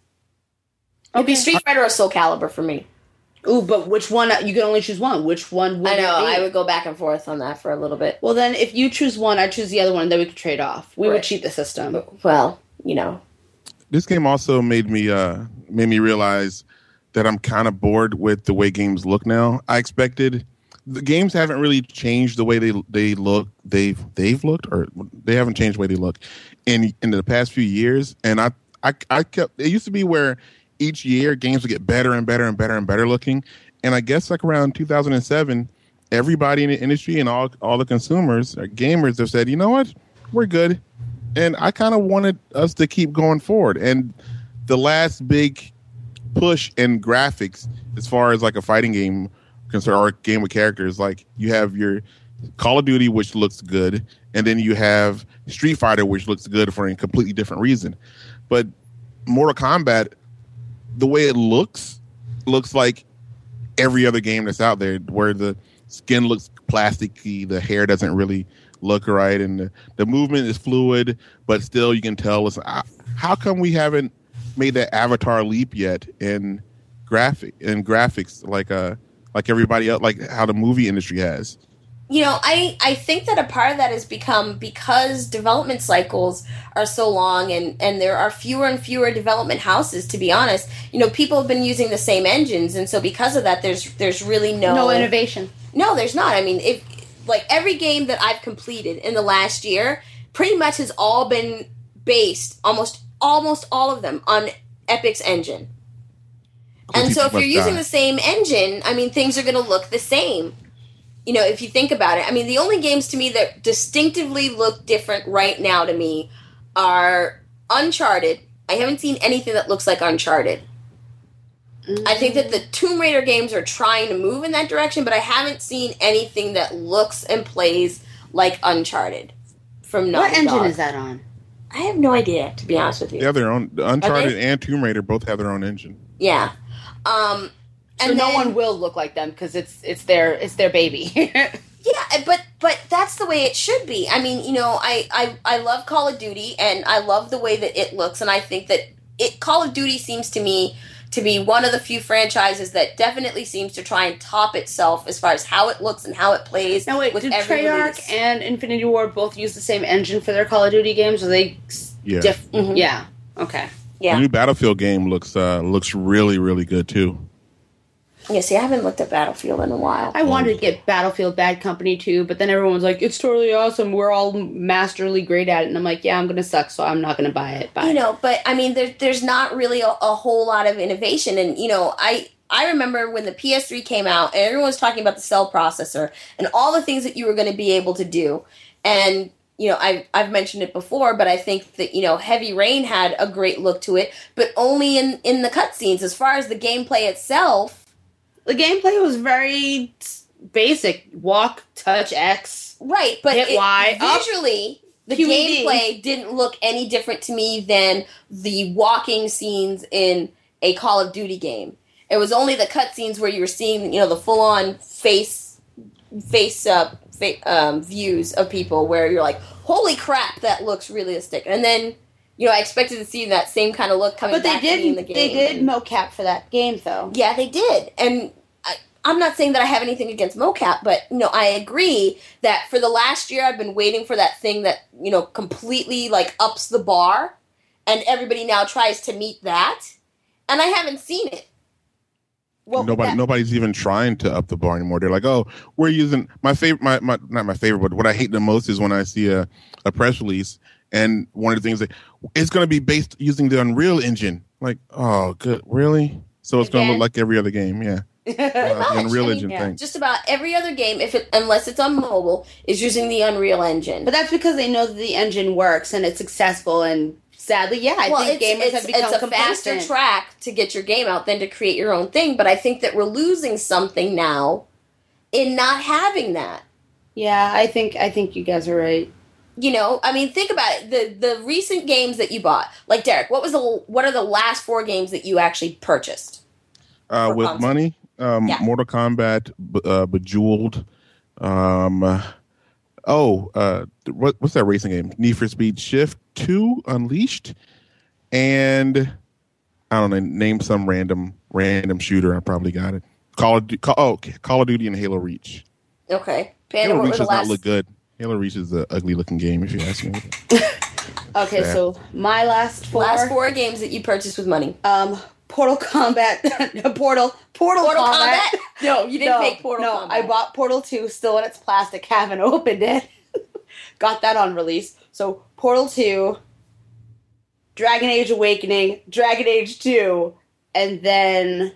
It'd be Okay. Street Fighter or Soul Calibur for me. Ooh, but which one? You can only choose one. Which one would I know. it be? I would go back and forth on that for a little bit. Well, then, if you choose one, I choose the other one, then we could trade off. We Right. would cheat the system. Well, you know. This game also made me uh, made me realize that I'm kind of bored with the way games look now. I expected the games haven't really changed the way they they look. They've they've looked, or they haven't changed the way they look in in the past few years. And I I I kept it used to be where each year games would get better and better and better and better looking. And I guess like around two thousand seven, everybody in the industry and all all the consumers or gamers have said, you know what, we're good. And I kind of wanted us to keep going forward. And the last big push in graphics, as far as like a fighting game concerned, or a game with characters, like you have your Call of Duty, which looks good, and then you have Street Fighter, which looks good for a completely different reason. But Mortal Kombat, the way it looks, looks like every other game that's out there, where the skin looks plasticky, the hair doesn't really look right, and the, the movement is fluid, but still you can tell. Listen, I, how come we haven't made that Avatar leap yet in graphic in graphics like uh like everybody else, like how the movie industry has? You know, I, I think that a part of that has become because development cycles are so long, and, and there are fewer and fewer development houses, to be honest. You know, people have been using the same engines, and so because of that, there's there's really no... No innovation. No, there's not. I mean, if like every game that I've completed in the last year pretty much has all been based, almost almost all of them, on Epic's engine. And so if you're using the same engine, I mean, things are going to look the same. You know, if you think about it. I mean, the only games to me that distinctively look different right now to me are Uncharted. I haven't seen anything that looks like Uncharted. Mm-hmm. I think that the Tomb Raider games are trying to move in that direction, but I haven't seen anything that looks and plays like Uncharted from Naughty What engine Dog. is that on? I have no idea, to be honest with you. They have their own. Uncharted they? and Tomb Raider both have their own engine. Yeah. Um, So and no then, one will look like them because it's it's their it's their baby. Yeah, but but that's the way it should be. I mean, you know, I, I, I love Call of Duty, and I love the way that it looks, and I think that it Call of Duty seems to me to be one of the few franchises that definitely seems to try and top itself as far as how it looks and how it plays. Now wait, with did every Treyarch release. and Infinity Ward both use the same engine for their Call of Duty games? Or they Yeah. diff- Mhm. Yeah. Okay. Yeah. The new Battlefield game looks uh, looks really really good too. Yeah, see, I haven't looked at Battlefield in a while. I wanted to get Battlefield Bad Company too, but then everyone was like, it's totally awesome. We're all masterly great at it. And I'm like, yeah, I'm going to suck, so I'm not going to buy it. Bye. You know, but I mean, there, there's not really a, a whole lot of innovation. And, you know, I, I remember when the P S three came out and everyone was talking about the cell processor and all the things that you were going to be able to do. And, you know, I've, I've mentioned it before, but I think that, you know, Heavy Rain had a great look to it, but only in, in the cutscenes. As far as the gameplay itself, the gameplay was very basic. Walk, touch X. Right, but hit it, Y, visually, up, the Q E D. Gameplay didn't look any different to me than the walking scenes in a Call of Duty game. It was only the cutscenes where you were seeing, you know, the full-on face, face up fa- um, views of people where you're like, holy crap, that looks realistic. And then, you know, I expected to see that same kind of look coming but they back did, to me in the game. They did mocap for that game, though. Yeah, they did. And I, I'm not saying that I have anything against mocap, but, you know, I agree that for the last year I've been waiting for that thing that, you know, completely, like, ups the bar, and everybody now tries to meet that, and I haven't seen it. Well, Nobody, that, nobody's even trying to up the bar anymore. They're like, "Oh, we're using my favorite, my, my not my favorite, but what I hate the most is when I see a, a press release and one of the things that it's going to be based using the Unreal Engine." Like, oh, good, really? So it's going to look like every other game, yeah. Uh, the Unreal I mean, Engine yeah. thing. Just about every other game, if it, unless it's on mobile, is using the Unreal Engine. But that's because they know that the engine works and it's successful. And sadly, yeah, I well, think it's, gamers it's, have become it's a complacent. faster track to get your game out than to create your own thing. But I think that we're losing something now in not having that. Yeah, I think I think you guys are right. You know, I mean, think about it. The the recent games that you bought, like Derek, what was the what are the last four games that you actually purchased? Uh, with console? money, um, yeah. Mortal Kombat, uh, Bejeweled. Um, uh, oh, uh, what, what's that racing game? Need for Speed Shift two Unleashed, and I don't know. Name some random random shooter. I probably got it. Call of Call, oh, Call of Duty and Halo Reach. Okay, Panda, Halo Reach does last... not look good. Halo Reach is an ugly looking game, if you ask me. Okay, Sad. So my last four last four games that you purchased with money. Um, Portal Combat, Portal, Portal, Portal Combat. Combat. No, you didn't no, make Portal no, Combat. I bought Portal two, still in its plastic, haven't opened it. Got that on release. So Portal two, Dragon Age Awakening, Dragon Age two, and then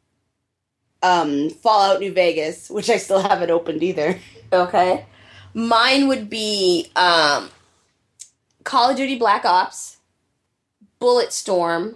um, Fallout New Vegas, which I still haven't opened either. Okay. Mine would be um, Call of Duty Black Ops, Bulletstorm,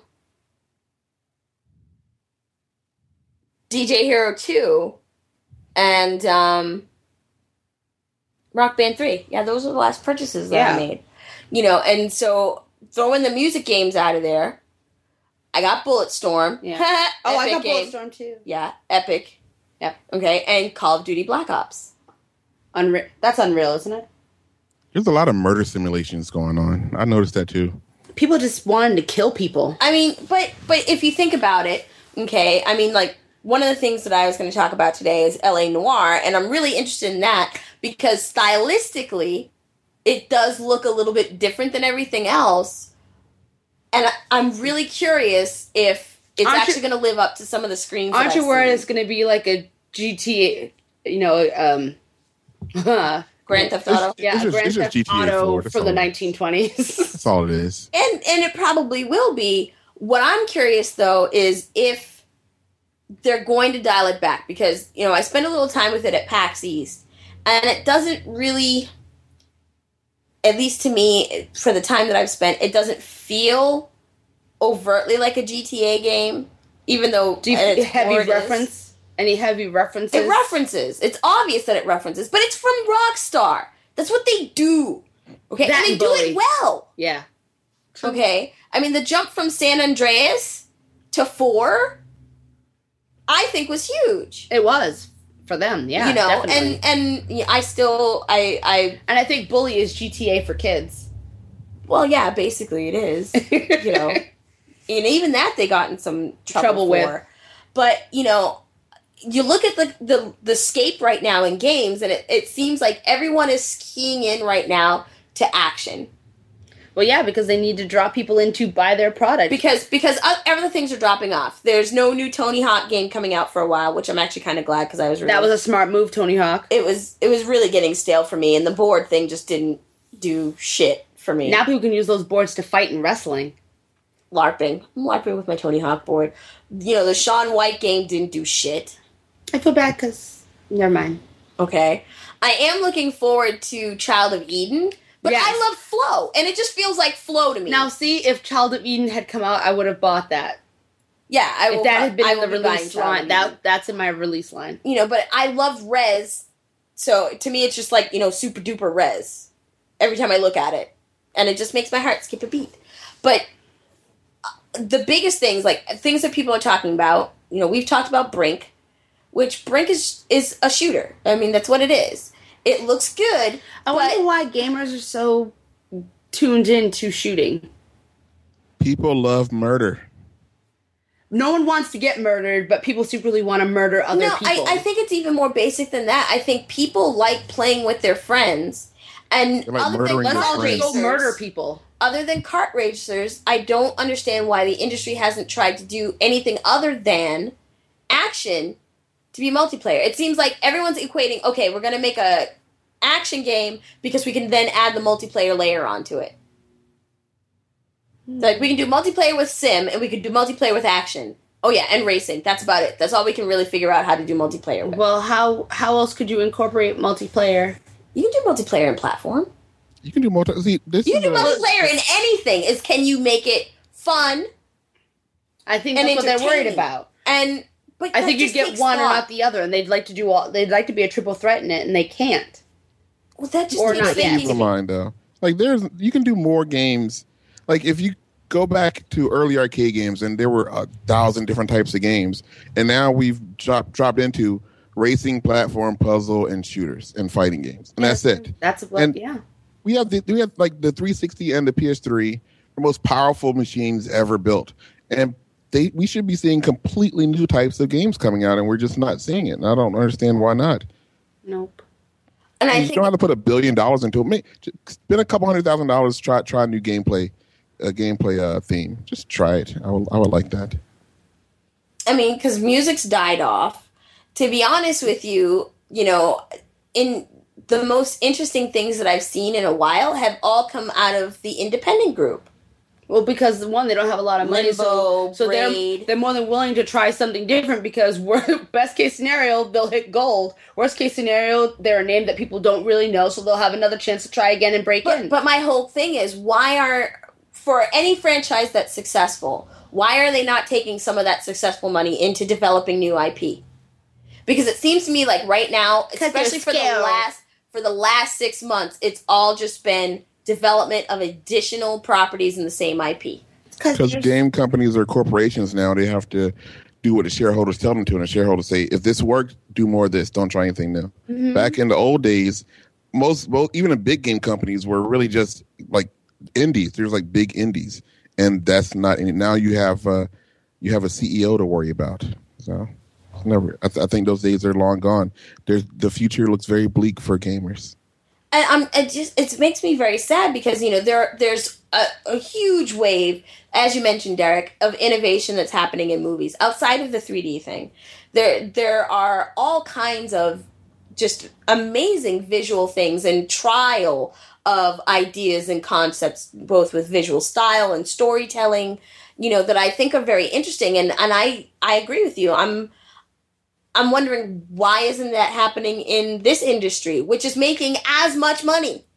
D J Hero two, and um, Rock Band three. Yeah, those are the last purchases that yeah. I made. You know, and so throwing the music games out of there, I got Bulletstorm. Yeah. oh, I got game. Bulletstorm too. Yeah, Epic. Yep. Okay, and Call of Duty Black Ops. Unreal. That's Unreal, isn't it? There's a lot of murder simulations going on. I noticed that too. People just wanted to kill people. I mean, but but if you think about it, okay, I mean, like, one of the things that I was going to talk about today is L A Noire, and I'm really interested in that because stylistically, it does look a little bit different than everything else, and I, I'm really curious if it's aren't actually going to live up to some of the screens. Aren't that you I've worried seen. it's going to be like a G T A, you know, um... Grand Theft Auto? Yeah, it's just, Grand it's just Theft G T A Auto four. for the nineteen twenties. That's all it is. And and it probably will be. What I'm curious, though, is if they're going to dial it back. Because, you know, I spent a little time with it at PAX East. And it doesn't really, at least to me, for the time that I've spent, it doesn't feel overtly like a G T A game. Even though Do you at its heavy core it reference? is. Any heavy references? It references. It's obvious that it references. But it's from Rockstar. That's what they do. Okay? That and they and do Bully. it well. Yeah. Okay? I mean, the jump from San Andreas to four, I think was huge. It was. For them, yeah. You know, definitely. and, and I still, I, I... And I think Bully is G T A for kids. Well, yeah, basically it is. You know. And even that they got in some trouble, Trouble for. with. But, you know... You look at the, the the scape right now in games, and it, it seems like everyone is keying in right now to action. Well, yeah, because they need to draw people in to buy their product. Because because other things are dropping off. There's no new Tony Hawk game coming out for a while, which I'm actually kind of glad because I was really... That was a smart move, Tony Hawk. It was, it was really getting stale for me, and the board thing just didn't do shit for me. Now people can use those boards to fight in wrestling. LARPing. I'm LARPing with my Tony Hawk board. You know, the Shaun White game didn't do shit. I feel bad because... Never mind. Okay. I am looking forward to Child of Eden, but Yes. I love Flow, and it just feels like Flow to me. Now, see, if Child of Eden had come out, I would have bought that. Yeah, I will. If that had been I in the will be buying release Child of line, Eden. that that's in my release line. You know, but I love Res, so to me it's just like, you know, super duper Res every time I look at it, and it just makes my heart skip a beat. But uh, the biggest things, like things that people are talking about, you know, we've talked about Brink, which Brink is is a shooter. I mean, that's what it is. It looks good. I wonder why gamers are so tuned in to shooting. People love murder. No one wants to get murdered, but people secretly want to murder other no, people. I, I think it's even more basic than that. I think people like playing with their friends. And They're like other than murdering their kart friends. Go racers, murder people. other than kart racers, I don't understand why the industry hasn't tried to do anything other than action to be multiplayer. It seems like everyone's equating, okay, we're going to make a action game because we can then add the multiplayer layer onto it. Like, we can do multiplayer with sim, and we can do multiplayer with action. Oh, yeah, and racing. That's about it. That's all we can really figure out how to do multiplayer with. Well, how how else could you incorporate multiplayer? You can do multiplayer in platform. You can do multi. See, this You is can do a- multiplayer in anything. Is can you make it fun I think and that's what they're worried entertaining? about. And but I that think you just get takes one or thought. not the other, and they'd like to do all. They'd like to be a triple threat in it, and they can't. Well, that just or takes not yet. thinking. keep in mind though. Like there's you can do more games. Like if you go back to early arcade games and there were a thousand different types of games, and now we've dropped dropped into racing, platform, puzzle, and shooters and fighting games, and that's it. That's what. And- yeah. We have the, we have like the three sixty and the P S three, the most powerful machines ever built, and they we should be seeing completely new types of games coming out, and we're just not seeing it. And I don't understand why not. Nope. And I you think don't have to put a billion dollars into it. May- just spend a couple hundred thousand dollars. Try try a new gameplay, a gameplay uh, theme. Just try it. I would I would like that. I mean, because music's died off. To be honest with you, you know, in the most interesting things that I've seen in a while have all come out of the independent group. Well, because one, they don't have a lot of money, so Limbo, so they're Braid. they're more than willing to try something different. Because we're, best case scenario, they'll hit gold. Worst case scenario, they're a name that people don't really know, so they'll have another chance to try again and break in. But, but my whole thing is, why are, for any franchise that's successful, why are they not taking some of that successful money into developing new I P? Because it seems to me like right now, 'Cause they're especially for the scared. last for the last six months, it's all just been development of additional properties in the same I P. Because game companies are corporations now, they have to do what the shareholders tell them to, and the shareholders say, if this worked, do more of this. Don't try anything new. Mm-hmm. Back in the old days, most, most even the big game companies were really just like indies. There's like big indies, and that's not any. Now you have uh, you have a C E O to worry about. So never. I, th- I think those days are long gone. There's the future looks very bleak for gamers. And I'm it just it makes me very sad because you know there there's a, a huge wave, as you mentioned, Derek, of innovation that's happening in movies outside of the three D thing. There there are all kinds of just amazing visual things and trial of ideas and concepts, both with visual style and storytelling, you know, that I think are very interesting. And and I I agree with you. I'm. I'm wondering why isn't that happening in this industry, which is making as much money.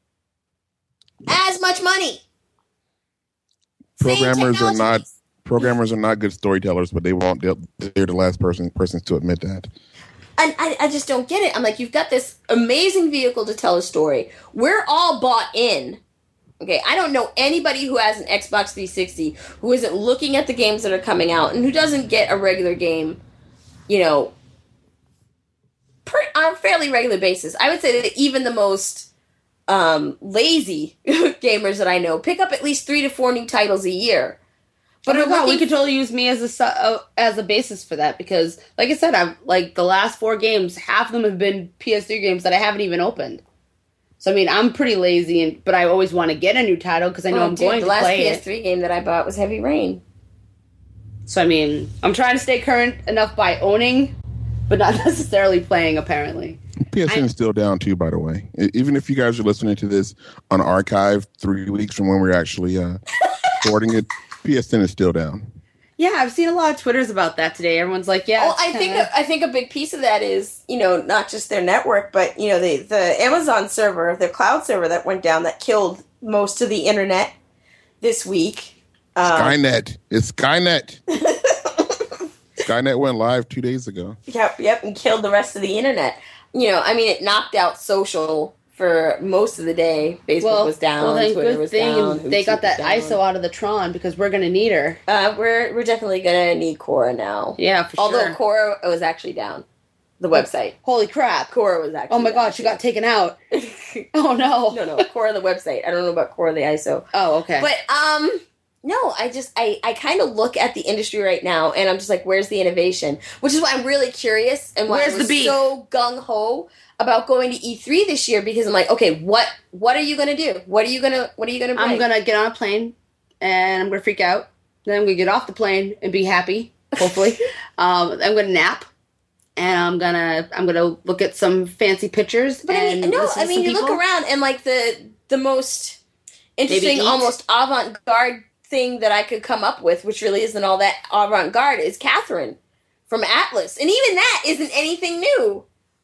As much money. Same Programmers are not technologies. programmers are not good storytellers, but they won't. They're, they're the last person persons to admit that. And I, I just don't get it. I'm like, you've got this amazing vehicle to tell a story. We're all bought in. Okay, I don't know anybody who has an Xbox three sixty who isn't looking at the games that are coming out and who doesn't get a regular game, you know, per, on a fairly regular basis. I would say that even the most um, lazy gamers that I know pick up at least three to four new titles a year. But But oh are my God, we looking- could totally use me as a su- uh, as a basis for that because, like I said, I've like the last four games, half of them have been P S three games that I haven't even opened. So I mean, I'm pretty lazy, and but I always want to get a new title because I know Oh, I'm dude, going the to last play P S it. three game that I bought was Heavy Rain. So I mean, I'm trying to stay current enough by owning, but not necessarily playing. Apparently, P S N I- is still down too, by the way. E- Even if you guys are listening to this on archive three weeks from when we're actually uh, recording it, P S N is still down. yeah, I've seen a lot of Twitters about that today. Everyone's like, "Yeah." Well, it's I think kinda- I think a big piece of that is, you know, not just their network, but you know, the the Amazon server, their cloud server that went down that killed most of the internet this week. Um, Skynet. It's Skynet. Skynet went live two days ago. Yep, yep, and killed the rest of the internet. You know, I mean, it knocked out social for most of the day. Facebook well, was down, well, then Twitter good was thing down. they got Hootsuite that was I S O down. out of the Tron because we're gonna need her. Uh, we're we're definitely gonna need Quora now. Yeah, for Although sure. Quora was actually down, the website. Holy crap! Quora was actually. Oh my down, god, she got taken out. Oh no. no, no, Quora the website. I don't know about Quora the I S O. Oh, okay. But um no, I just I, I kind of look at the industry right now and I'm just like, where's the innovation? Which is why I'm really curious and why Where's I the was beef? so gung ho about going to E three this year because I'm like, okay, what what are you gonna do? What are you gonna what are you gonna bring? I'm gonna get on a plane and I'm gonna freak out. Then I'm gonna get off the plane and be happy. Hopefully, um, I'm gonna nap and I'm gonna I'm gonna look at some fancy pictures. But I and mean, no, listen to I mean, some you look people. around and like the the most interesting, eat. almost avant garde thing that I could come up with, which really isn't all that avant garde, is Catherine from Atlas, and even that isn't anything new.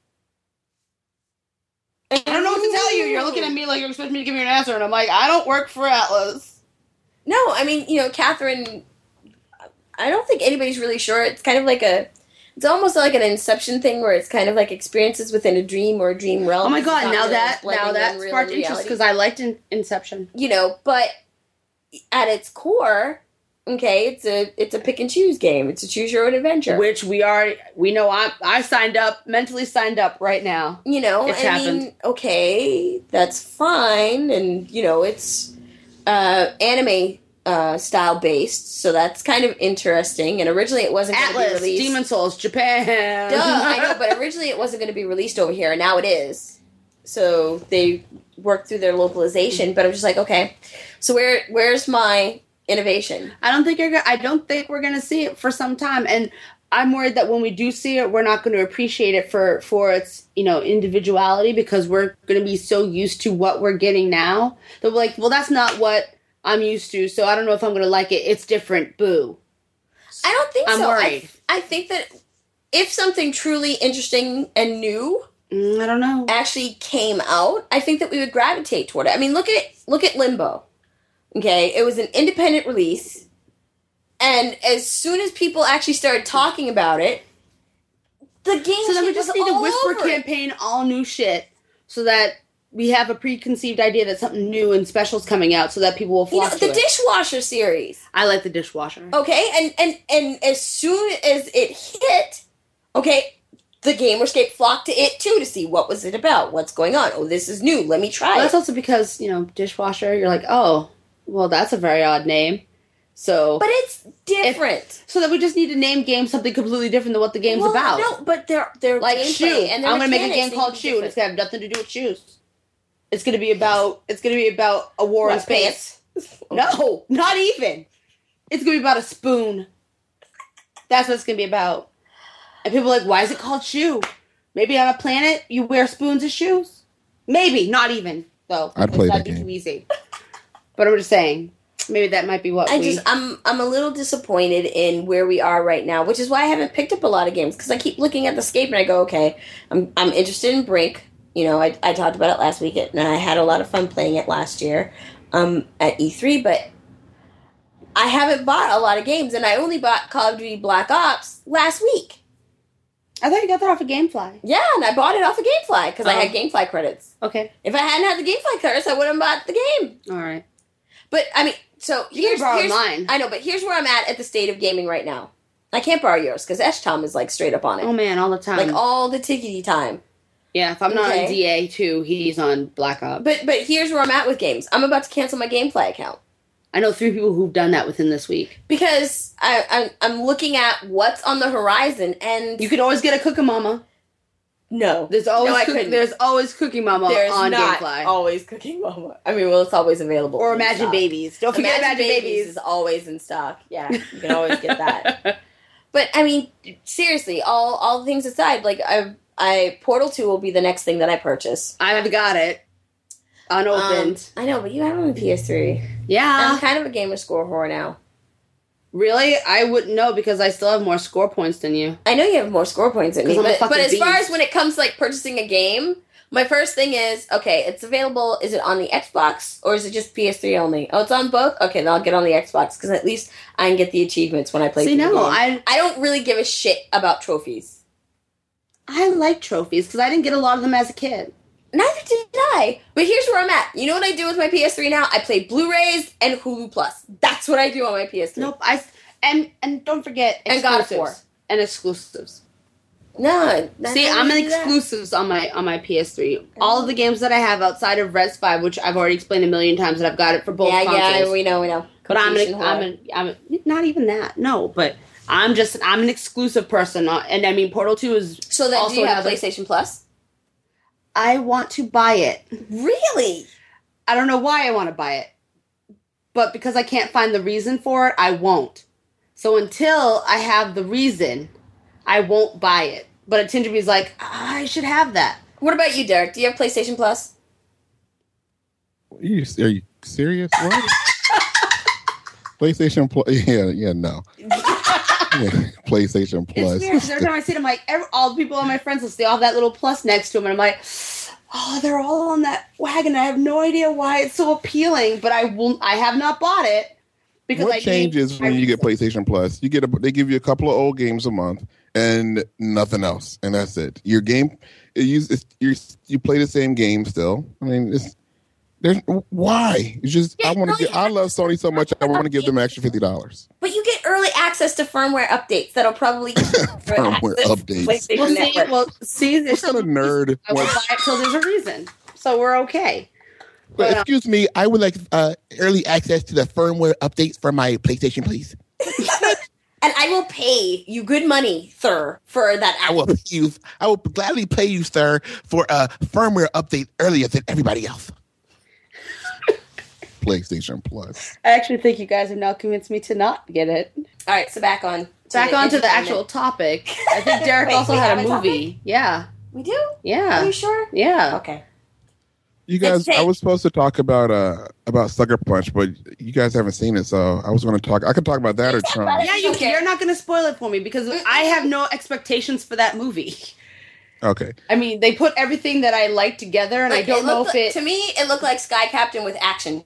I don't know what to tell you. You're looking at me like you're expecting me to give you an answer, and I'm like, I don't work for Atlas. No, I mean, you know, Catherine, I don't think anybody's really sure. It's kind of like a, it's almost like an Inception thing where it's kind of like experiences within a dream or a dream realm. Oh my It's god! not Now really that blending now that unreal sparked and interest reality. because I liked in- Inception. You know, but at its core, okay, it's a it's a pick and choose game. It's a choose your own adventure. Which we are, we know I I signed up, mentally signed up right now. You know, It's I happened. mean, okay, that's fine, and you know, it's uh, anime uh, style based, so that's kind of interesting. And originally, it wasn't going to be Atlas, released. Demon Souls, Japan. Duh, I know, but originally it wasn't going to be released over here, and now it is. So they worked through their localization, but I'm just like, okay, so where where's my innovation? I don't think you're. Gonna, I don't think we're gonna see it for some time, and I'm worried that when we do see it, we're not going to appreciate it for for its you know individuality because we're going to be so used to what we're getting now that we're like, well, that's not what I'm used to, so I don't know if I'm going to like it. It's different. Boo. I don't think I'm so. worried. I, I think that if something truly interesting and new Mm, I don't know. actually came out, I think that we would gravitate toward it. I mean, look at look at Limbo. Okay, it was an independent release, and as soon as people actually started talking about it, the game So then we shit just was need a all whisper over it. campaign, all new shit, so that we have a preconceived idea that something new and special's coming out, so that people will You know, flock to the it. dishwasher series. I like the dishwasher. Okay, and, and and as soon as it hit, okay, the Gamerscape flocked to it too to see what was it about, what's going on. Oh, this is new. Let me try Well, it. that's also because you know dishwasher. You're like, oh, well, that's a very odd name. So, But it's different. so that we just need to name games something completely different than what the game's well, about. No, but they're they're Like gameplay shoe. and I'm their gonna make a mechanics game need called to be Shoe, and it's different. gonna have nothing to do with shoes. It's gonna be about. It's gonna be about a war in What, space. pants? No, not even. It's gonna be about a spoon. That's what it's gonna be about. And people are like, why is it called Shoe? Maybe on a planet you wear spoons as shoes. Maybe not even though. I'd play That'd that be game. too easy. But I'm just saying, maybe that might be what I we. just I'm I'm a little disappointed in where we are right now, which is why I haven't picked up a lot of games because I keep looking at the scape and I go, okay, I'm I'm interested in Brink. You know, I I talked about it last week and I had a lot of fun playing it last year um, at E three, but I haven't bought a lot of games, and I only bought Call of Duty Black Ops last week. I thought you got that off of GameFly. Yeah, and I bought it off of GameFly because I Oh. had GameFly credits. Okay, If I hadn't had the GameFly credits, I wouldn't have bought the game. all right. But I mean, so You can here's, borrow here's mine. I know, but here's where I'm at at the state of gaming right now. I can't borrow yours because Eshtom is like straight up on it, Oh man, all the time. like all the tickety time. yeah, if I'm not Okay. on D A two, he's on Black Ops. But but here's where I'm at with games. I'm about to cancel my GameFly account I know three people who've done that within this week. because I, I I'm looking at what's on the horizon, and You could always get a Cookamama. No, There's always no, I cook, couldn't. there's always Cooking Mama There's on not GameFly. always Cooking Mama. I mean, well, it's always available. Or in Imagine stock. Babies. Don't forget Imagine, Imagine, Babies. Babies. is always in stock. Yeah, you can always get that. But I mean, seriously, all all the things aside, like I, I Portal Two will be the next thing that I purchase. I have got it unopened. Um, I know, but you have it on P S three. yeah. I'm kind of a gamer score whore now. Really? I wouldn't know because I still have more score points than you. I know you have more score points than me, 'Cause I'm a but, but fucking as far beast. as when it comes to like purchasing a game, my first thing is, okay, it's available. Is it on the Xbox or is it just P S three only? Oh, it's on both? Okay, then I'll get on the Xbox because at least I can get the achievements when I play See, through the no, game. I I don't really give a shit about trophies. I like trophies because I didn't get a lot of them as a kid. Neither did I. But here's where I'm at. You know what I do with my P S three now? I play Blu-rays and Hulu Plus. That's what I do on my P S three. Nope. I and and don't forget And God of exclusives War. and exclusives. No. See, I'm an exclusives on my on my P S three. All of the games that I have outside of Res five, which I've already explained a million times that I've got it for both Yeah, consoles. yeah, we know, we know. But I'm Completion an, whore. I'm an, I'm an, not even that. No, but I'm just I'm an exclusive person, uh, and I mean Portal Two is So then, also do you have another- PlayStation Plus? I want to buy it. Really? I don't know why I want to buy it, but because I can't find the reason for it, I won't. So until I have the reason, I won't buy it. But a tinge of me is like, "Ah, I should have that. What about you, Derek? Do you have PlayStation Plus? Are you, are you serious? What? PlayStation Plus? Yeah, yeah, no. Yeah, PlayStation Plus. It's weird 'cause every time I see it, I'm like, every, all the people on my friends list, they all have that little plus next to them, and I'm like, oh, they're all on that wagon. I have no idea why it's so appealing, but I will. I have not bought it because What I changes when you get PlayStation Plus? You get a, they give you a couple of old games a month and nothing else, and that's it. Your game, it use it's, you you play the same game still. I mean, it's there's why it's just Yeah, I want to no, get. you I have love Sony so much. I want to give them an extra fifty dollars. But you get early access to firmware updates that'll probably Firmware updates. PlayStation Well, see, Network. well, see, What there's kind of nerd? I won't wants- buy it till there's a reason, so we're okay. But But, um, excuse me, I would like uh, early access to the firmware updates for my PlayStation, please. And I will pay you good money, sir, for that. I will pay you. I will gladly pay you, sir, for a firmware update earlier than everybody else. PlayStation Plus. I actually think you guys have now convinced me to not get it. All right, so back on. to Back the on to the entertainment. actual topic. I think Derek Wait, also we had a have a movie. Yeah, We do? Are yeah, you sure? yeah. Okay. You guys, Let's I take- was supposed to talk about uh about Sucker Punch, but you guys haven't seen it, so I was going to talk. I could talk about that or Talk Tron. about it. Yeah, you, Okay. you're not going to spoil it for me because I have no expectations for that movie. Okay, I mean, they put everything that I like together, and I Like, don't it know looked if like- it. To me, it looked like Sky Captain with action.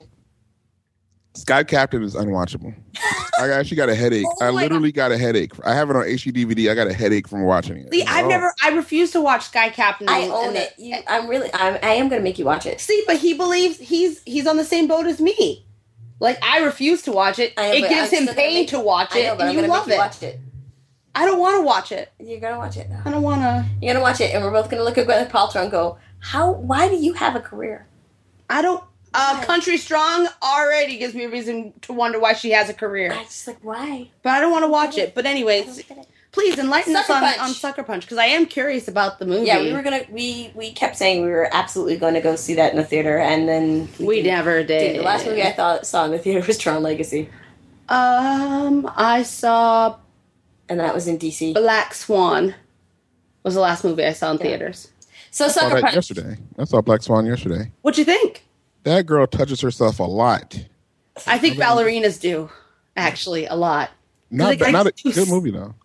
Sky Captain is unwatchable. I actually got a headache. Oh I my literally got a headache. I have it on H D D V D. I got a headache from watching it. See, I've Oh. never. I refuse to watch Sky Captain. I and- own and it. the- You, I'm really. I'm, I am going to make you watch it. See, but he believes he's he's on the same boat as me. Like I refuse to watch it. I am, It but gives I'm him still gonna pain make- to watch I it, know, but and I'm you going to love make you it. watch it. I don't want to watch it. You're going to watch it. Though. I don't want to. You're going to watch it, and we're both going to look at Gwyneth Paltrow and go, "How? Why do you have a career?" I don't. Uh, Why? Country Strong already gives me a reason to wonder why she has a career, I'm just like, why? but I don't want to watch it. But I anyways, don't get it. please enlighten Sucker us on, Punch. on Sucker Punch because I am curious about the movie. Yeah, we were gonna. We we kept saying we were absolutely going to go see that in the theater, and then We didn't. never did. Dude, the last movie I thought saw in the theater was Tron Legacy, Um, I saw and that was in D C. Black Swan. Was the last movie I saw in Yeah. theaters. So I saw Sucker that Punch. yesterday. I saw Black Swan yesterday. What'd you think? That girl touches herself a lot. I think I mean- ballerinas do actually a lot. Not Like, ba- I not a just- good movie though.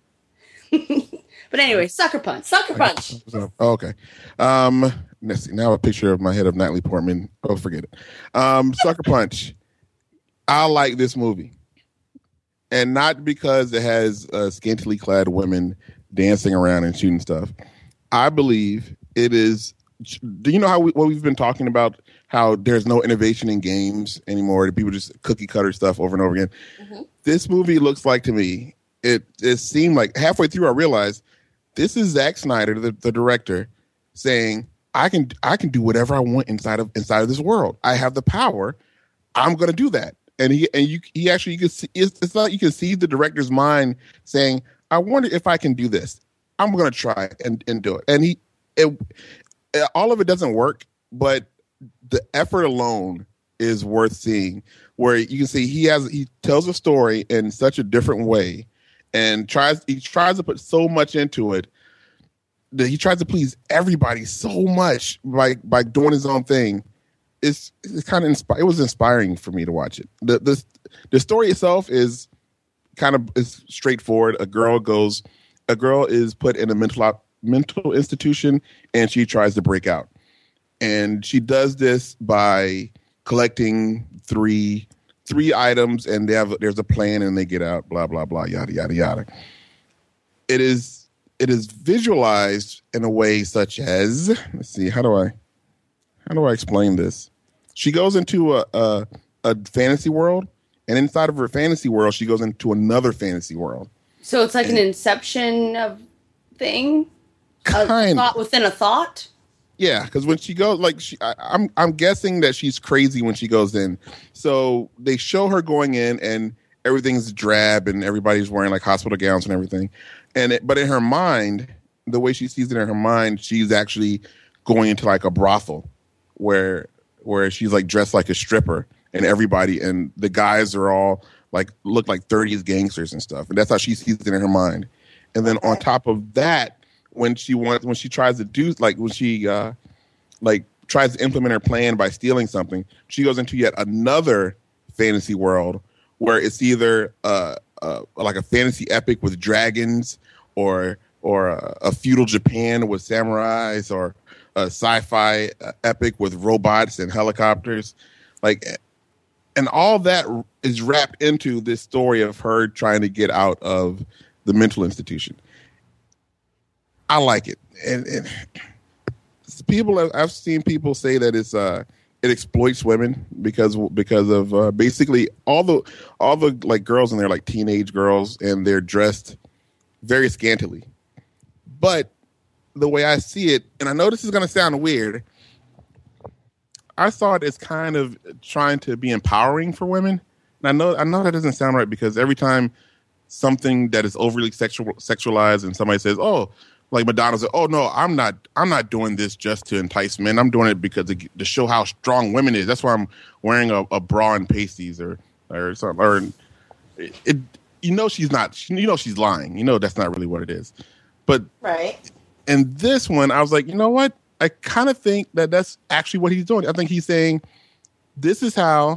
But anyway, Sucker Punch. Sucker Punch. So, oh, okay. Um, let's see. Now a picture of my head of Natalie Portman. Oh, forget it. Um, Sucker Punch. I like this movie, and not because it has uh, scantily clad women dancing around and shooting stuff. I believe it is. Do you know how we, what we've been talking about? How there's no innovation in games anymore. People just cookie cutter stuff over and over again. Mhm. This movie looks like to me. It it seemed like halfway through I realized this is Zack Snyder, the, the director, saying I can I can do whatever I want inside of inside of this world. I have the power. I'm going to do that. And he and you he actually you can see it's, it's like you can see the director's mind saying, I wonder if I can do this. I'm going to try and, and do it. And he it, it all of it doesn't work, but the effort alone is worth seeing. Where you can see he has he tells a story in such a different way, and tries he tries to put so much into it that he tries to please everybody so much by by doing his own thing. It's it's kind of inspi- it was inspiring for me to watch it. The the the story itself is kind of is straightforward. A girl goes, a girl is put in a mental mental institution, and she tries to break out, and she does this by collecting three three items, and they have there's a plan, and they get out. Blah blah blah. Yada yada yada. It is it is visualized in a way such as, let's see, how do I how do I explain this? She goes into a, a a fantasy world, and inside of her fantasy world, she goes into another fantasy world. So it's like and an Inception of thing, kind a thought within a thought. Yeah, because when she goes, like, she, I, I'm I'm guessing that she's crazy when she goes in. So they show her going in, and everything's drab, and everybody's wearing like hospital gowns and everything. And it, but in her mind, the way she sees it in her mind, she's actually going into like a brothel where where she's like dressed like a stripper, and everybody and the guys are all like look like thirties gangsters and stuff, and that's how she sees it in her mind. And then on top of that, when she wants, when she tries to do, like when she uh, like tries to implement her plan by stealing something, she goes into yet another fantasy world where it's either uh, uh, like a fantasy epic with dragons, or or a, a feudal Japan with samurais, or a sci-fi epic with robots and helicopters, like, and all that is wrapped into this story of her trying to get out of the mental institution. I like it, and, and people have, I've seen people say that it's uh, it exploits women because because of uh, basically all the all the like girls in there, like teenage girls, and they're dressed very scantily. But the way I see it, and I know this is going to sound weird, I saw it as kind of trying to be empowering for women. And I know I know that doesn't sound right, because every time something that is overly sexual sexualized and somebody says, "Oh," like Madonna said, "Oh no, I'm not. I'm not doing this just to entice men. I'm doing it because to, to show how strong women is. That's why I'm wearing a, a bra and pasties or or something." Or it, it, you know, she's not. You know, she's lying. You know, that's not really what it is. But right. And this one, I was like, you know what? I kind of think that that's actually what he's doing. I think he's saying, this is how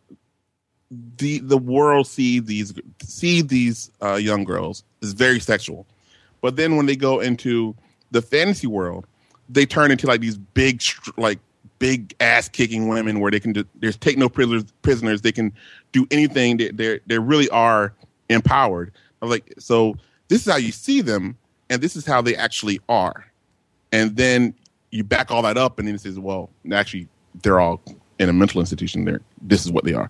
the the world see these see these uh, young girls. It's very sexual. But then when they go into the fantasy world, they turn into like these big, like big ass kicking women where they can do, there's take no prisoners. Prisoners. They can do anything. They they they really are empowered. I was like, so this is how you see them, and this is how they actually are. And then you back all that up, and then it says, well, actually, they're all in a mental institution. There, this is what they are.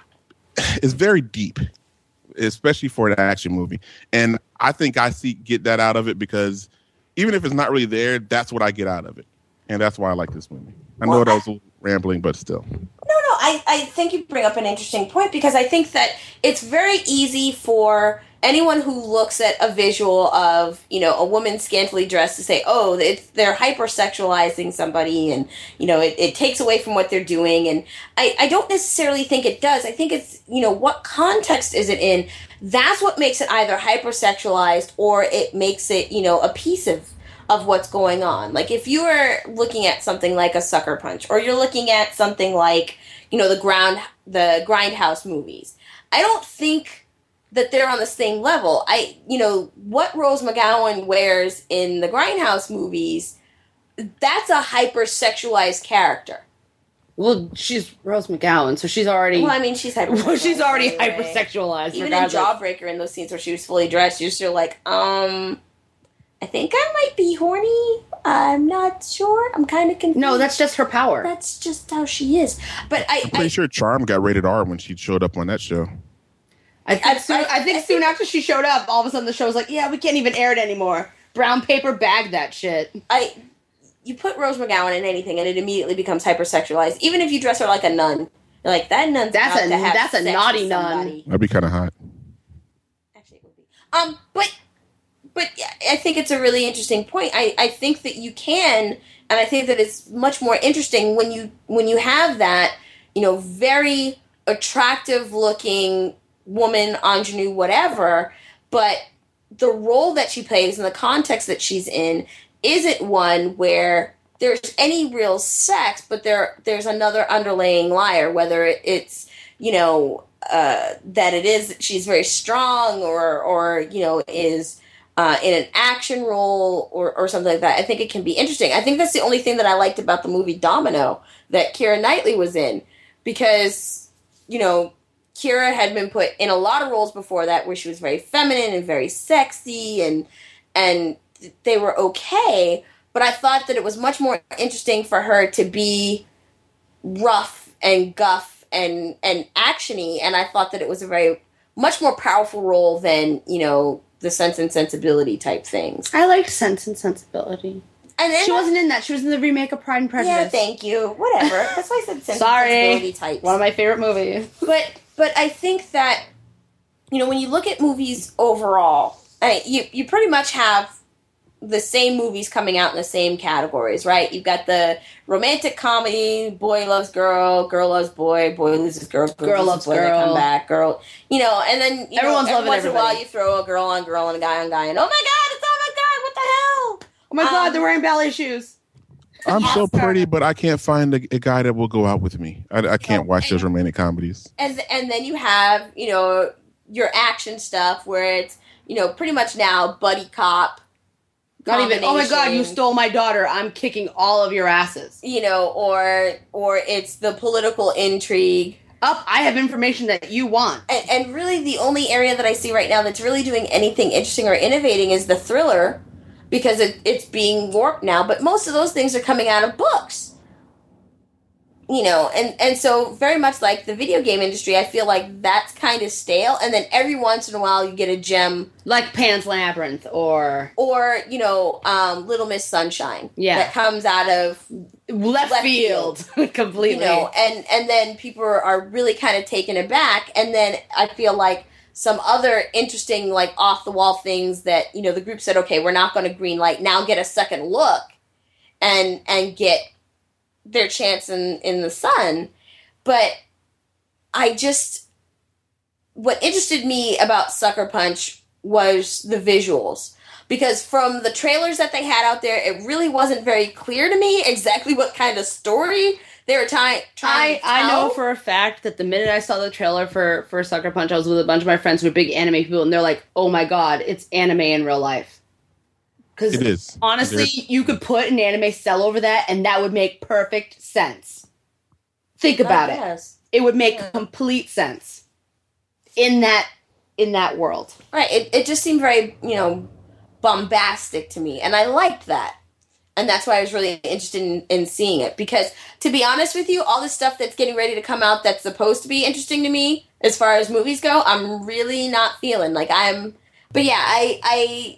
It's very deep, especially for an action movie. And I think I see get that out of it, because even if it's not really there, that's what I get out of it. And that's why I like this movie. I well, know that was a little rambling, but still. No, no, I, I think you bring up an interesting point, because I think that it's very easy for anyone who looks at a visual of, you know, a woman scantily dressed to say, oh, it's, they're hypersexualizing somebody, and, you know, it, it takes away from what they're doing. And I, I don't necessarily think it does. I think it's, you know, what context is it in? That's what makes it either hypersexualized, or it makes it, you know, a piece of, of what's going on. Like, if you are looking at something like a Sucker Punch, or you're looking at something like, you know, the ground, the Grindhouse movies, I don't think that they're on the same level. I, you know, what Rose McGowan wears in the Grindhouse movies, that's a hypersexualized character. Well, she's Rose McGowan, so she's already. Well, I mean, she's hypersexualized. Well, she's already anyway. hypersexualized. Even regardless. in Jawbreaker, in those scenes where she was fully dressed, you're still like, um, I think I might be horny. I'm not sure. I'm kind of confused. No, that's just her power. That's just how she is. But I, I'm pretty I, sure Charm got rated R when she showed up on that show. I think, I- soon, I- I think I soon think- after she showed up, all of a sudden the show was like, yeah, we can't even air it anymore. Brown paper bag that shit. I, you put Rose McGowan in anything, and it immediately becomes hypersexualized. Even if you dress her like a nun, you're like, that nun's That's about a- to have that's a sex naughty with nun. somebody. That'd be kind of hot. Actually, it would be. Um, but but I think it's a really interesting point. I, I think that you can, and I think that it's much more interesting when you when you have that, you know, very attractive looking woman, ingenue, whatever, but the role that she plays and the context that she's in isn't one where there's any real sex, but there there's another underlying liar, whether it's, you know, uh, that it is that she's very strong or, or you know, is uh, in an action role or, or something like that. I think it can be interesting. I think that's the only thing that I liked about the movie Domino that Keira Knightley was in, because, you know, Keira had been put in a lot of roles before that where she was very feminine and very sexy, and and they were okay, but I thought that it was much more interesting for her to be rough and guff and, and actiony, and I thought that it was a very much more powerful role than, you know, the Sense and Sensibility type things. I liked Sense and Sensibility. And then she wasn't in that. She was in the remake of Pride and Prejudice. Yeah, thank you. Whatever. That's why I said Sense Sorry. and Sensibility types. One of my favorite movies. But but I think that, you know, when you look at movies overall, I, you you pretty much have the same movies coming out in the same categories, right? You've got the romantic comedy, boy loves girl, girl loves boy, boy loses girl, girl, girl loves loves boy, girl. They come back, girl, you know, and then you Everyone's know, every loving once in a while everybody. you throw a girl on girl and a guy on guy, and oh my god, it's oh my god, what the hell? Oh my god, Um, they're wearing ballet shoes. I'm so Oscar. pretty, but I can't find a, a guy that will go out with me. I, I can't watch those romantic comedies. And and then you have, you know, your action stuff where it's, you know, pretty much now buddy cop. Not even, oh my god, you combination, stole my daughter. I'm kicking all of your asses. You know, or or it's the political intrigue. Up, I have information that you want. And, and really the only area that I see right now that's really doing anything interesting or innovating is the thriller, because it, it's being warped now. But most of those things are coming out of books. You know, and, and so very much like the video game industry, I feel like that's kind of stale. And then every once in a while you get a gem. Like Pan's Labyrinth or... Or, you know, um, Little Miss Sunshine. Yeah. That comes out of Left, Left field. field. Completely. You know, and, and then people are really kind of taken aback. And then I feel like some other interesting, like, off-the-wall things that, you know, the group said, okay, we're not going to green light. Now get a second look and and get their chance in, in the sun. But I just... What interested me about Sucker Punch was the visuals. Because from the trailers that they had out there, it really wasn't very clear to me exactly what kind of story they were ty- trying I, to tell. I know for a fact that the minute I saw the trailer for, for Sucker Punch, I was with a bunch of my friends who are big anime people, and they're like, oh my god, it's anime in real life. Because It is. honestly, It is. you could put an anime cell over that, and that would make perfect sense. Think about I it. guess. It would make Yeah. complete sense in that in that world. Right. It, it just seemed very, you know, bombastic to me. And I liked that. And that's why I was really interested in, in seeing it. Because, to be honest with you, all the stuff that's getting ready to come out that's supposed to be interesting to me, as far as movies go, I'm really not feeling. Like, I'm... But yeah, I... I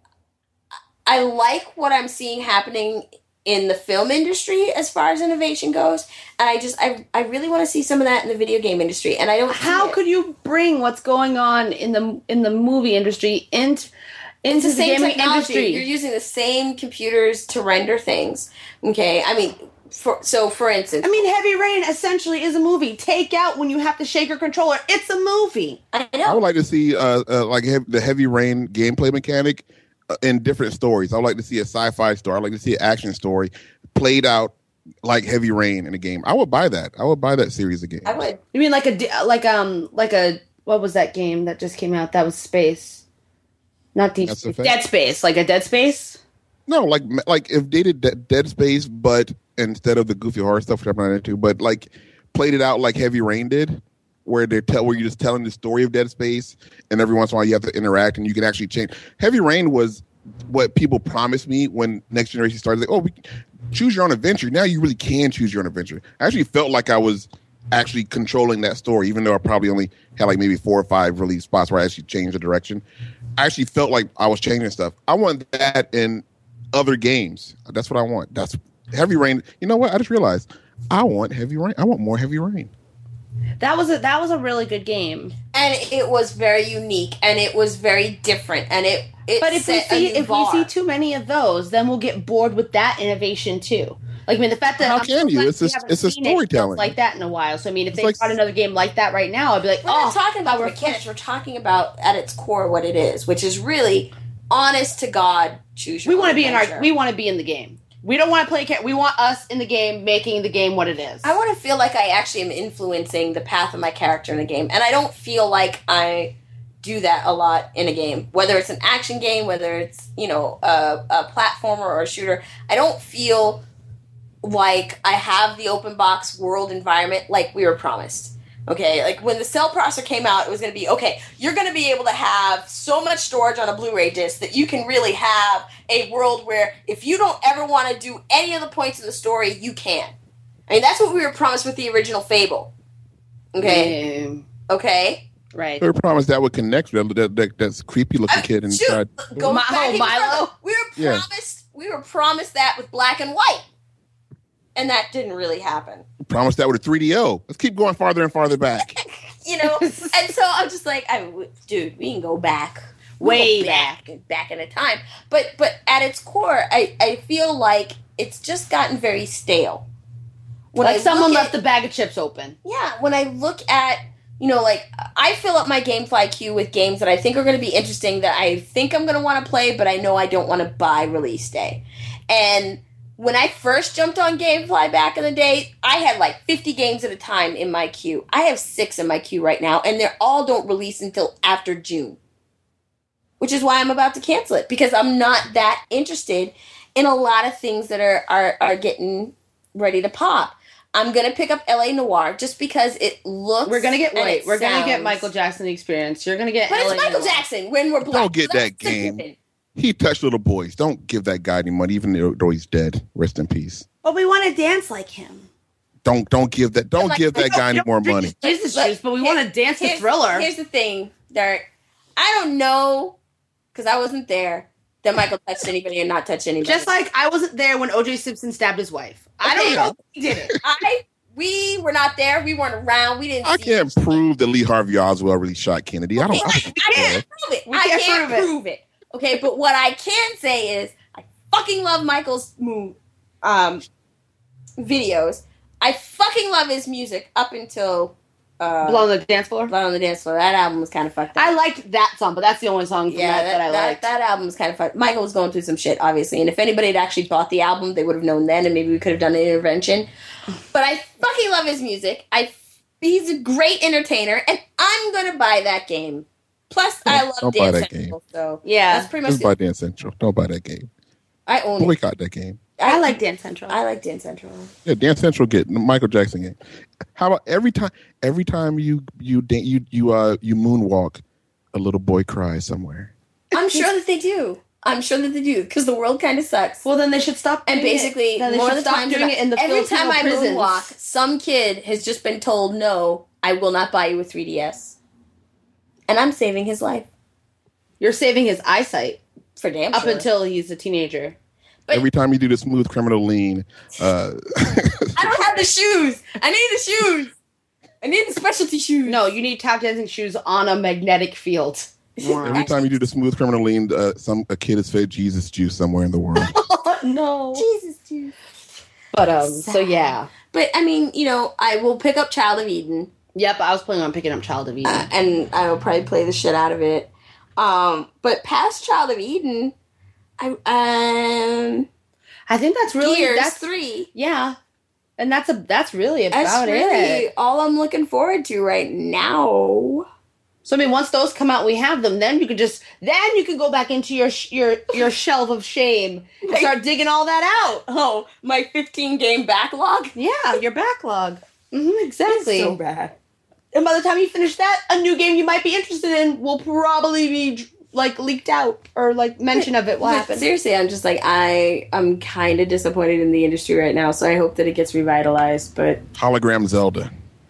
I like what I'm seeing happening in the film industry as far as innovation goes, and I just I I really want to see some of that in the video game industry, and I don't. How see it. could you bring what's going on in the in the movie industry into It's into the the, same gaming technology. industry? You're using the same computers to render things. Okay, I mean, for so for instance, I mean, Heavy Rain essentially is a movie. Take out when you have to shake your controller. It's a movie. I I know. would like to see uh, uh like hev- the Heavy Rain gameplay mechanic uh, in different stories. I would like to see a sci-fi story. I'd like to see an action story played out like Heavy Rain in a game. I would buy that. I would buy that series of games. I would. You mean like a di- like um like a what was that game that just came out? That was Space, not Deep Mass Space. Effect? Dead Space, like a Dead Space. No, like like if they did De- Dead Space, but instead of the goofy horror stuff, which I'm not into, but like played it out like Heavy Rain did, where they tell where you're just telling the story of Dead Space, and every once in a while you have to interact, and you can actually change. Heavy Rain was what people promised me when Next Generation started. Like, oh, we, choose your own adventure. Now you really can choose your own adventure. I actually felt like I was actually controlling that story, even though I probably only had like maybe four or five really spots where I actually changed the direction. I actually felt like I was changing stuff. I want that in other games. That's what I want. That's Heavy Rain. You know what? I just realized I want Heavy Rain. I want more Heavy Rain. That was a that was a really good game. and it was very unique, and it was very different, and it. it But if we set a see new if bar. we see too many of those, then we'll get bored with that innovation too. Like I mean, the fact that How I'm can so you? glad It's we a- haven't it's a seen anything else storytelling. like that in a while. So I mean, if It's they like- brought another game like that right now, I'd be like, We're oh, not talking about the we're mechanics. We're talking about at its core what it is, which is really honest to God. Choose your We own want to be in adventure. our. We want to be in the game. We don't want to play. Ca- we want us in the game, making the game what it is. I want to feel like I actually am influencing the path of my character in the game, and I don't feel like I do that a lot in a game. Whether it's an action game, whether it's you know a, a platformer or a shooter, I don't feel like I have the open box world environment like we were promised. Okay, like when the cell processor came out, it was going to be, okay, you're going to be able to have so much storage on a Blu-ray disc that you can really have a world where if you don't ever want to do any of the points in the story, you can. I mean, that's what we were promised with the original Fable. Okay? Um, Okay? right. They were promised that would connect with that, that, that's creepy looking kid Shoot, inside. Go Mi- back oh, even Milo? further. We were Yeah. promised we were promised that with Black and White. And that didn't really happen. Promised that with a three D O. Let's keep going farther and farther back. You know, and so I'm just like, I, dude, we can go back, We'll Way go back, back in a time. But but at its core, I, I feel like it's just gotten very stale. When Like I someone look left at, the bag of chips open. yeah. When I look at, you know, like I fill up my GameFly queue with games that I think are going to be interesting, that I think I'm going to want to play, but I know I don't want to buy release day. And when I first jumped on GameFly back in the day, I had like fifty games at a time in my queue. I have six in my queue right now, and they all don't release until after June. Which is why I'm about to cancel it, because I'm not that interested in a lot of things that are, are, are getting ready to pop. I'm going to pick up L A Noire just because it looks... We're gonna get and wait. it We're gonna get sounds- Michael Jackson experience. You're gonna get. But L A it's Michael Noire. Jackson when we're black. Don't get so that that's a game. given. He touched little boys. Don't give that guy any money, even though he's dead. Rest in peace. But we want to dance like him. Don't don't give that don't Like, give that guy any more Drink money. his Jesus But juice, but we here- want to dance to Here's- Thriller. Here's the thing, Derek. I don't know, because I wasn't there, that Michael touched anybody or not touched anybody. Just like I wasn't there when O J Simpson stabbed his wife. I Okay. don't know if he did it. I... We were not there. We weren't around. We didn't I see can't prove that Lee Harvey Oswald really shot Kennedy. I don't. I I don't can't prove it. We I can't can't prove it. prove it. Okay, but what I can say is I fucking love Michael's move, um, videos. I fucking love his music up until uh, Blow on the dance floor. Blood on the Dance Floor. That album was kind of fucked up. I liked that song, but that's the only song from yeah, that, that I that, liked. that album was kind of fucked. Michael was going through some shit, obviously, and if anybody had actually bought the album, they would have known then, and maybe we could have done an intervention. But I fucking love his music. I he's a great entertainer, and I'm gonna buy that game. Plus, I love Don't buy Dance that Central, game. so Yeah. that's pretty much Just it. buy Dance Central. Don't buy that game. I own it. Boycott that game. I like Dance Central. I like Dance Central. Yeah, Dance Central get Michael Jackson game. How about every time? Every time you you dan- you you uh you moonwalk, a little boy cries somewhere. I'm sure that they do. I'm sure that they do because the world kind of sucks. Well, then they should stop. And doing basically, it. Then they more should of the stop time, doing it in the every Filipino time I prisons. moonwalk, some kid has just been told, "No, I will not buy you a three D S," and I'm saving his life You're saving his eyesight for damn up sure. until he's a teenager. But- every time you do the smooth criminal lean, uh, I don't have the shoes. I need the shoes. I need the specialty shoes. No, you need tap dancing shoes on a magnetic field. every time you do the smooth criminal lean, uh, some a kid has fed Jesus juice somewhere in the world. Oh, no. Jesus, dude. But um, so yeah. But I mean, you know, I will pick up Child of Eden. Yep, I was planning on picking up Child of Eden. uh, and I will probably play the shit out of it. Um, but past Child of Eden, I um I think that's really Gears that's three. yeah, and that's a that's really That's about really it. all I'm looking forward to right now. So I mean, once those come out, we have them. Then you could just then you could go back into your sh- your your shelf of shame and Like- start digging all that out. Oh, my fifteen game backlog. Yeah, your backlog. hmm exactly. So bad. And by the time you finish that, a new game you might be interested in will probably be like leaked out or like mention of it will But happen. seriously, I'm just like I I'm kind of disappointed in the industry right now. So I hope that it gets revitalized. But Hologram Zelda.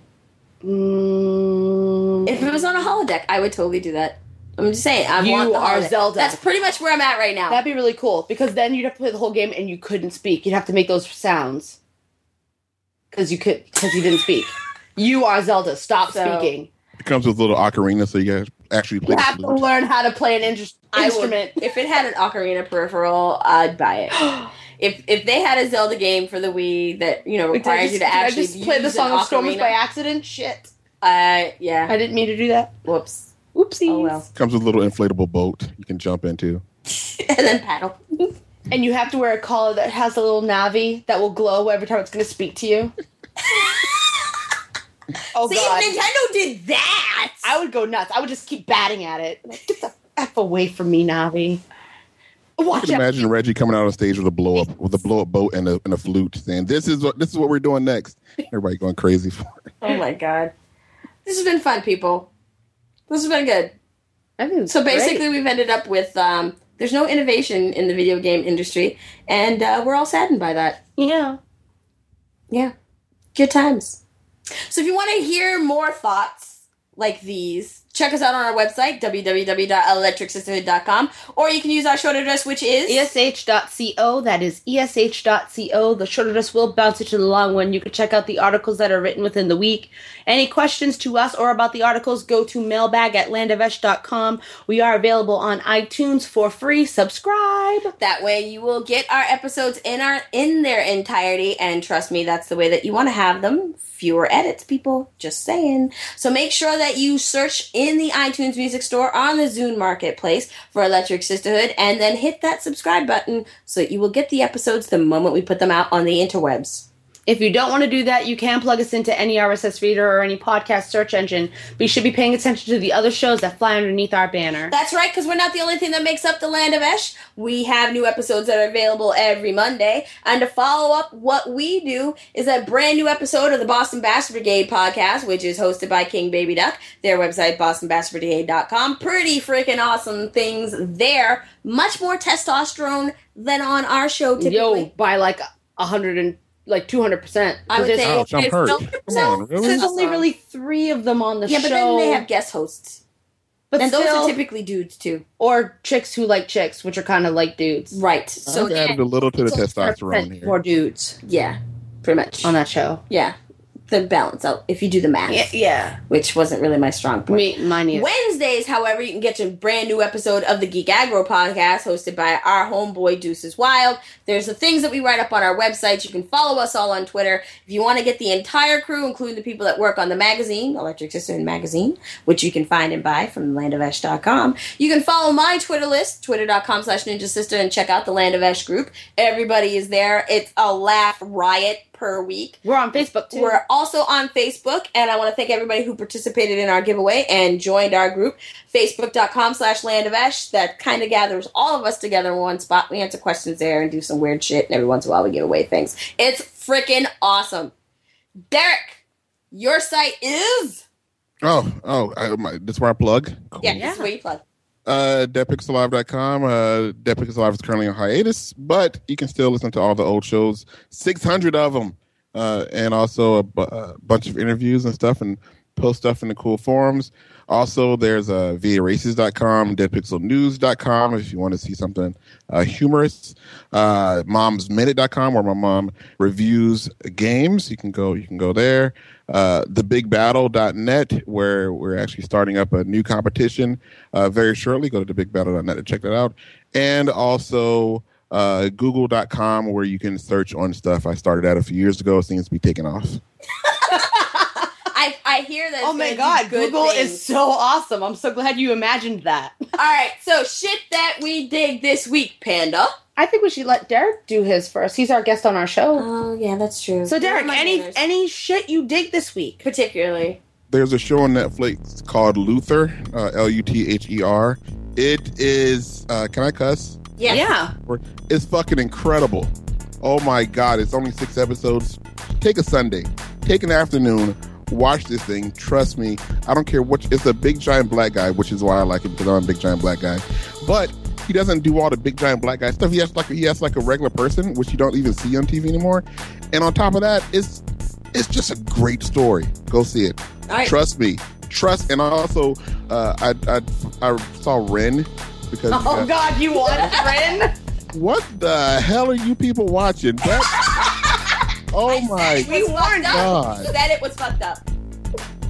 Mm, if it was on a holodeck, I would totally do that. I'm just saying. I You want the are holodeck. Zelda. That's pretty much where I'm at right now. that'd be really cool because then you'd have to play the whole game and you couldn't speak. You'd have to make those sounds because you could because you didn't speak. You are Zelda. Stop So- speaking. comes with a little ocarina, so you guys actually play You the have to flute. learn how to play an in- I would- instrument. If it had an ocarina peripheral, I'd buy it. If if they had a Zelda game for the Wii that you know Wait, did I requires just, you to did I actually just play the use song an of Stormers ocarina, by accident? Shit. Uh, yeah. I didn't mean to do that. Whoops. Oopsies. Oh well. Comes with a little inflatable boat you can jump into. And then paddle. And you have to wear a collar that has a little Navi that will glow every time it's going to speak to you. Oh, See, God. if Nintendo did that, I would go nuts. I would just keep batting at it. Like, get the F away from me, Navi. I Watch can out. imagine Reggie coming out on stage with a blow up with a blow up boat and a and a flute, saying, "This is what this is what we're doing next." Everybody going crazy for it. Oh my god. This has been fun, people. This has been good. I think it's So great. basically, we've ended up with um, there's no innovation in the video game industry, and uh, we're all saddened by that. Yeah. Yeah. Good times. So if you want to hear more thoughts like these, check us out on our website, w w w dot electric sisterhood dot com, or you can use our short address, which is... E S H dot co, that is E S H dot co. The short address will bounce it to the long one. You can check out the articles that are written within the week. Any questions to us or about the articles, go to mailbag at landovesh dot com. We are available on iTunes for free. Subscribe. That way you will get our episodes in our in their entirety, and trust me, that's the way that you want to have them. Fewer edits, people. Just saying. So make sure that you search in the iTunes Music Store on the Zune Marketplace for Electric Sisterhood, and then hit that subscribe button so that you will get the episodes the moment we put them out on the interwebs. If you don't want to do that, you can plug us into any R S S reader or any podcast search engine, but you should be paying attention to the other shows that fly underneath our banner. That's right, because we're not the only thing that makes up the Land of Esh. We have new episodes that are available every Monday. And to follow up what we do is a brand new episode of the Boston Bastard Brigade podcast, which is hosted by King Baby Duck. Their website, boston bastard brigade dot com. Pretty freaking awesome things there. Much more testosterone than on our show typically. Yo, by like a hundred and like two hundred percent. I would there's, say Ouch, I'm it's hurt. still- Come on, really? there's only really three of them on the Yeah, show. but then they have guest hosts. but and those still, are typically dudes, too. or chicks who like chicks, which are kind of like dudes. Right. So So, I've added a little to the So testosterone here. More dudes yeah, pretty much. on that show. Yeah. The balance out, if you do the math. yeah. Which wasn't really my strong point. Me, mine is. Wednesdays, however, you can get a brand new episode of the Geek Aggro podcast hosted by our homeboy Deuces Wild. There's the things that we write up on our website. You can follow us all on Twitter. If you want to get the entire crew, including the people that work on the magazine, Electric Sisterhood Magazine, which you can find and buy from land of esh dot com, you can follow my Twitter list, twitter dot com slash ninja sister, and check out the Land of Esh group. Everybody is there. It's a laugh riot per week. We're on Facebook too. We're also on Facebook, and I want to thank everybody who participated in our giveaway and joined our group, facebook dot com slash land of esh. That kind of gathers all of us together in one spot. We answer questions there and do some weird shit, and every once in a while we give away things. It's freaking awesome. Derek, your site is... Oh, oh, I, my, that's where I plug. Cool. Yeah, Yeah. this is where you plug. Uh, dead pixel live dot com. Uh, Dead Pixel Live is currently on hiatus, but you can still listen to all the old shows, six hundred of them, uh, and also a, bu- a bunch of interviews and stuff, and post stuff in the cool forums. Also, there's uh, via races dot com, dead pixel news dot com if you want to see something uh, humorous. Uh, moms minute dot com where my mom reviews games. You can go. You can go there. Uh, the big battle dot net where we're actually starting up a new competition uh, very shortly. Go to the big battle dot net to check that out. And also uh, google dot com where you can search on stuff I started at a few years ago. It seems to be taking off. I, I hear that. oh it's my gonna god, do good Google things. is so awesome. I'm so glad you imagined that. All right, so shit that we dig this week, Panda. I think we should let Derek do his first. He's our guest on our show. Oh, yeah, that's true. so Derek, Those are my any banners. any shit you dig this week? Particularly. There's a show on Netflix called Luther, uh, L U T H E R. It is, uh, can I cuss? Yeah. Yeah. It's fucking incredible. Oh my God, it's only six episodes. Take a Sunday, take an afternoon, watch this thing. Trust me, I don't care what, it's a big giant black guy, which is why I like it because I'm a big giant black guy. But he doesn't do all the big giant black guy stuff. He has like he has like a regular person, which you don't even see on T V anymore. And on top of that, it's it's just a great story. Go see it. All right. Trust me. Trust. And also, uh, I, I I saw Ren because Oh uh, god, you want Ren? what the hell are you people watching? That, oh my We warned God. up. Said it was fucked up.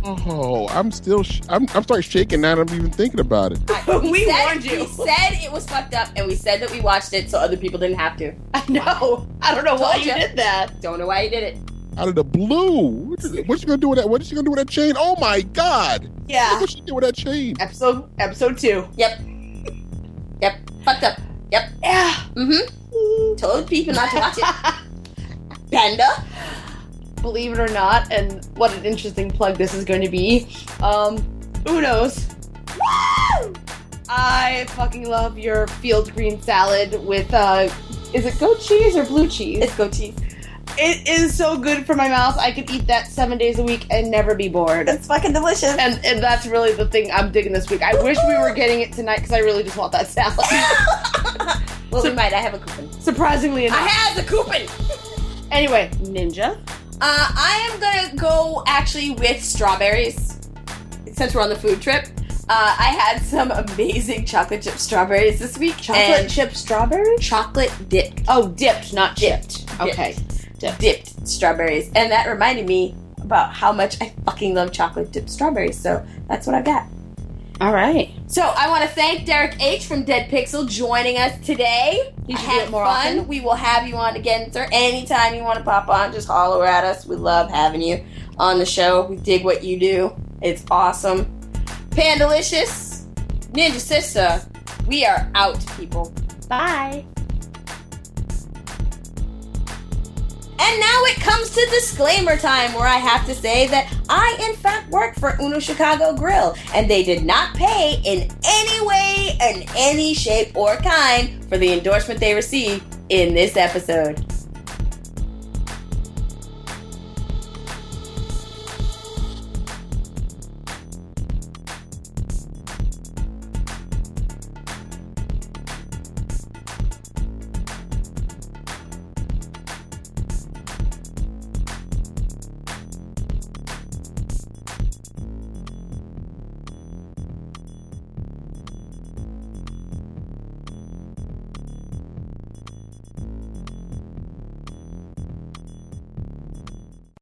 Oh, I'm still. Sh- I'm. I'm starting shaking now. I'm even thinking about it. We said, warned you. We said it was fucked up, and we said that we watched it so other people didn't have to. I know. I don't know why Told you ya. did that. Don't know why you did it. Out of the blue. What is, what you gonna do with that? What is she gonna do with that chain? Oh my God! Yeah. What she do with that chain? Episode episode two. Yep. Yep. Fucked up. Yep. Yeah. Mm-hmm. Told people not to watch it. Panda. Believe it or not, and what an interesting plug this is going to be. Um, Uno's. Woo! I fucking love your field green salad with, uh, is it goat cheese or blue cheese? It's goat cheese. It is so good for my mouth. I could eat that seven days a week and never be bored. It's fucking delicious. And, and that's really the thing I'm digging this week. I wish we were getting it tonight because I really just want that salad. Well, So- we might. I have a coupon. Surprisingly enough. I have the coupon. Anyway, Ninja. Uh, I am gonna go actually with strawberries, since we're on the food trip. Uh, I had some amazing chocolate chip strawberries this week. Chocolate and chip strawberries? chocolate dipped, Oh, dipped, not Dipped. chipped. Okay. Dipped. dipped strawberries, and that reminded me about how much I fucking love chocolate dipped strawberries. So that's what I got. All right. So I want to thank Derek H from Dead Pixel joining us today. You should Had do it more fun. often. We will have you on again, sir. Anytime you want to pop on, just holler at us. We love having you on the show. We dig what you do. It's awesome. Pandalicious, Ninja Sister, we are out, people. Bye. And now it comes to disclaimer time, where I have to say that I, in fact, work for Uno Chicago Grill, and they did not pay in any way, in any shape or kind, for the endorsement they received in this episode.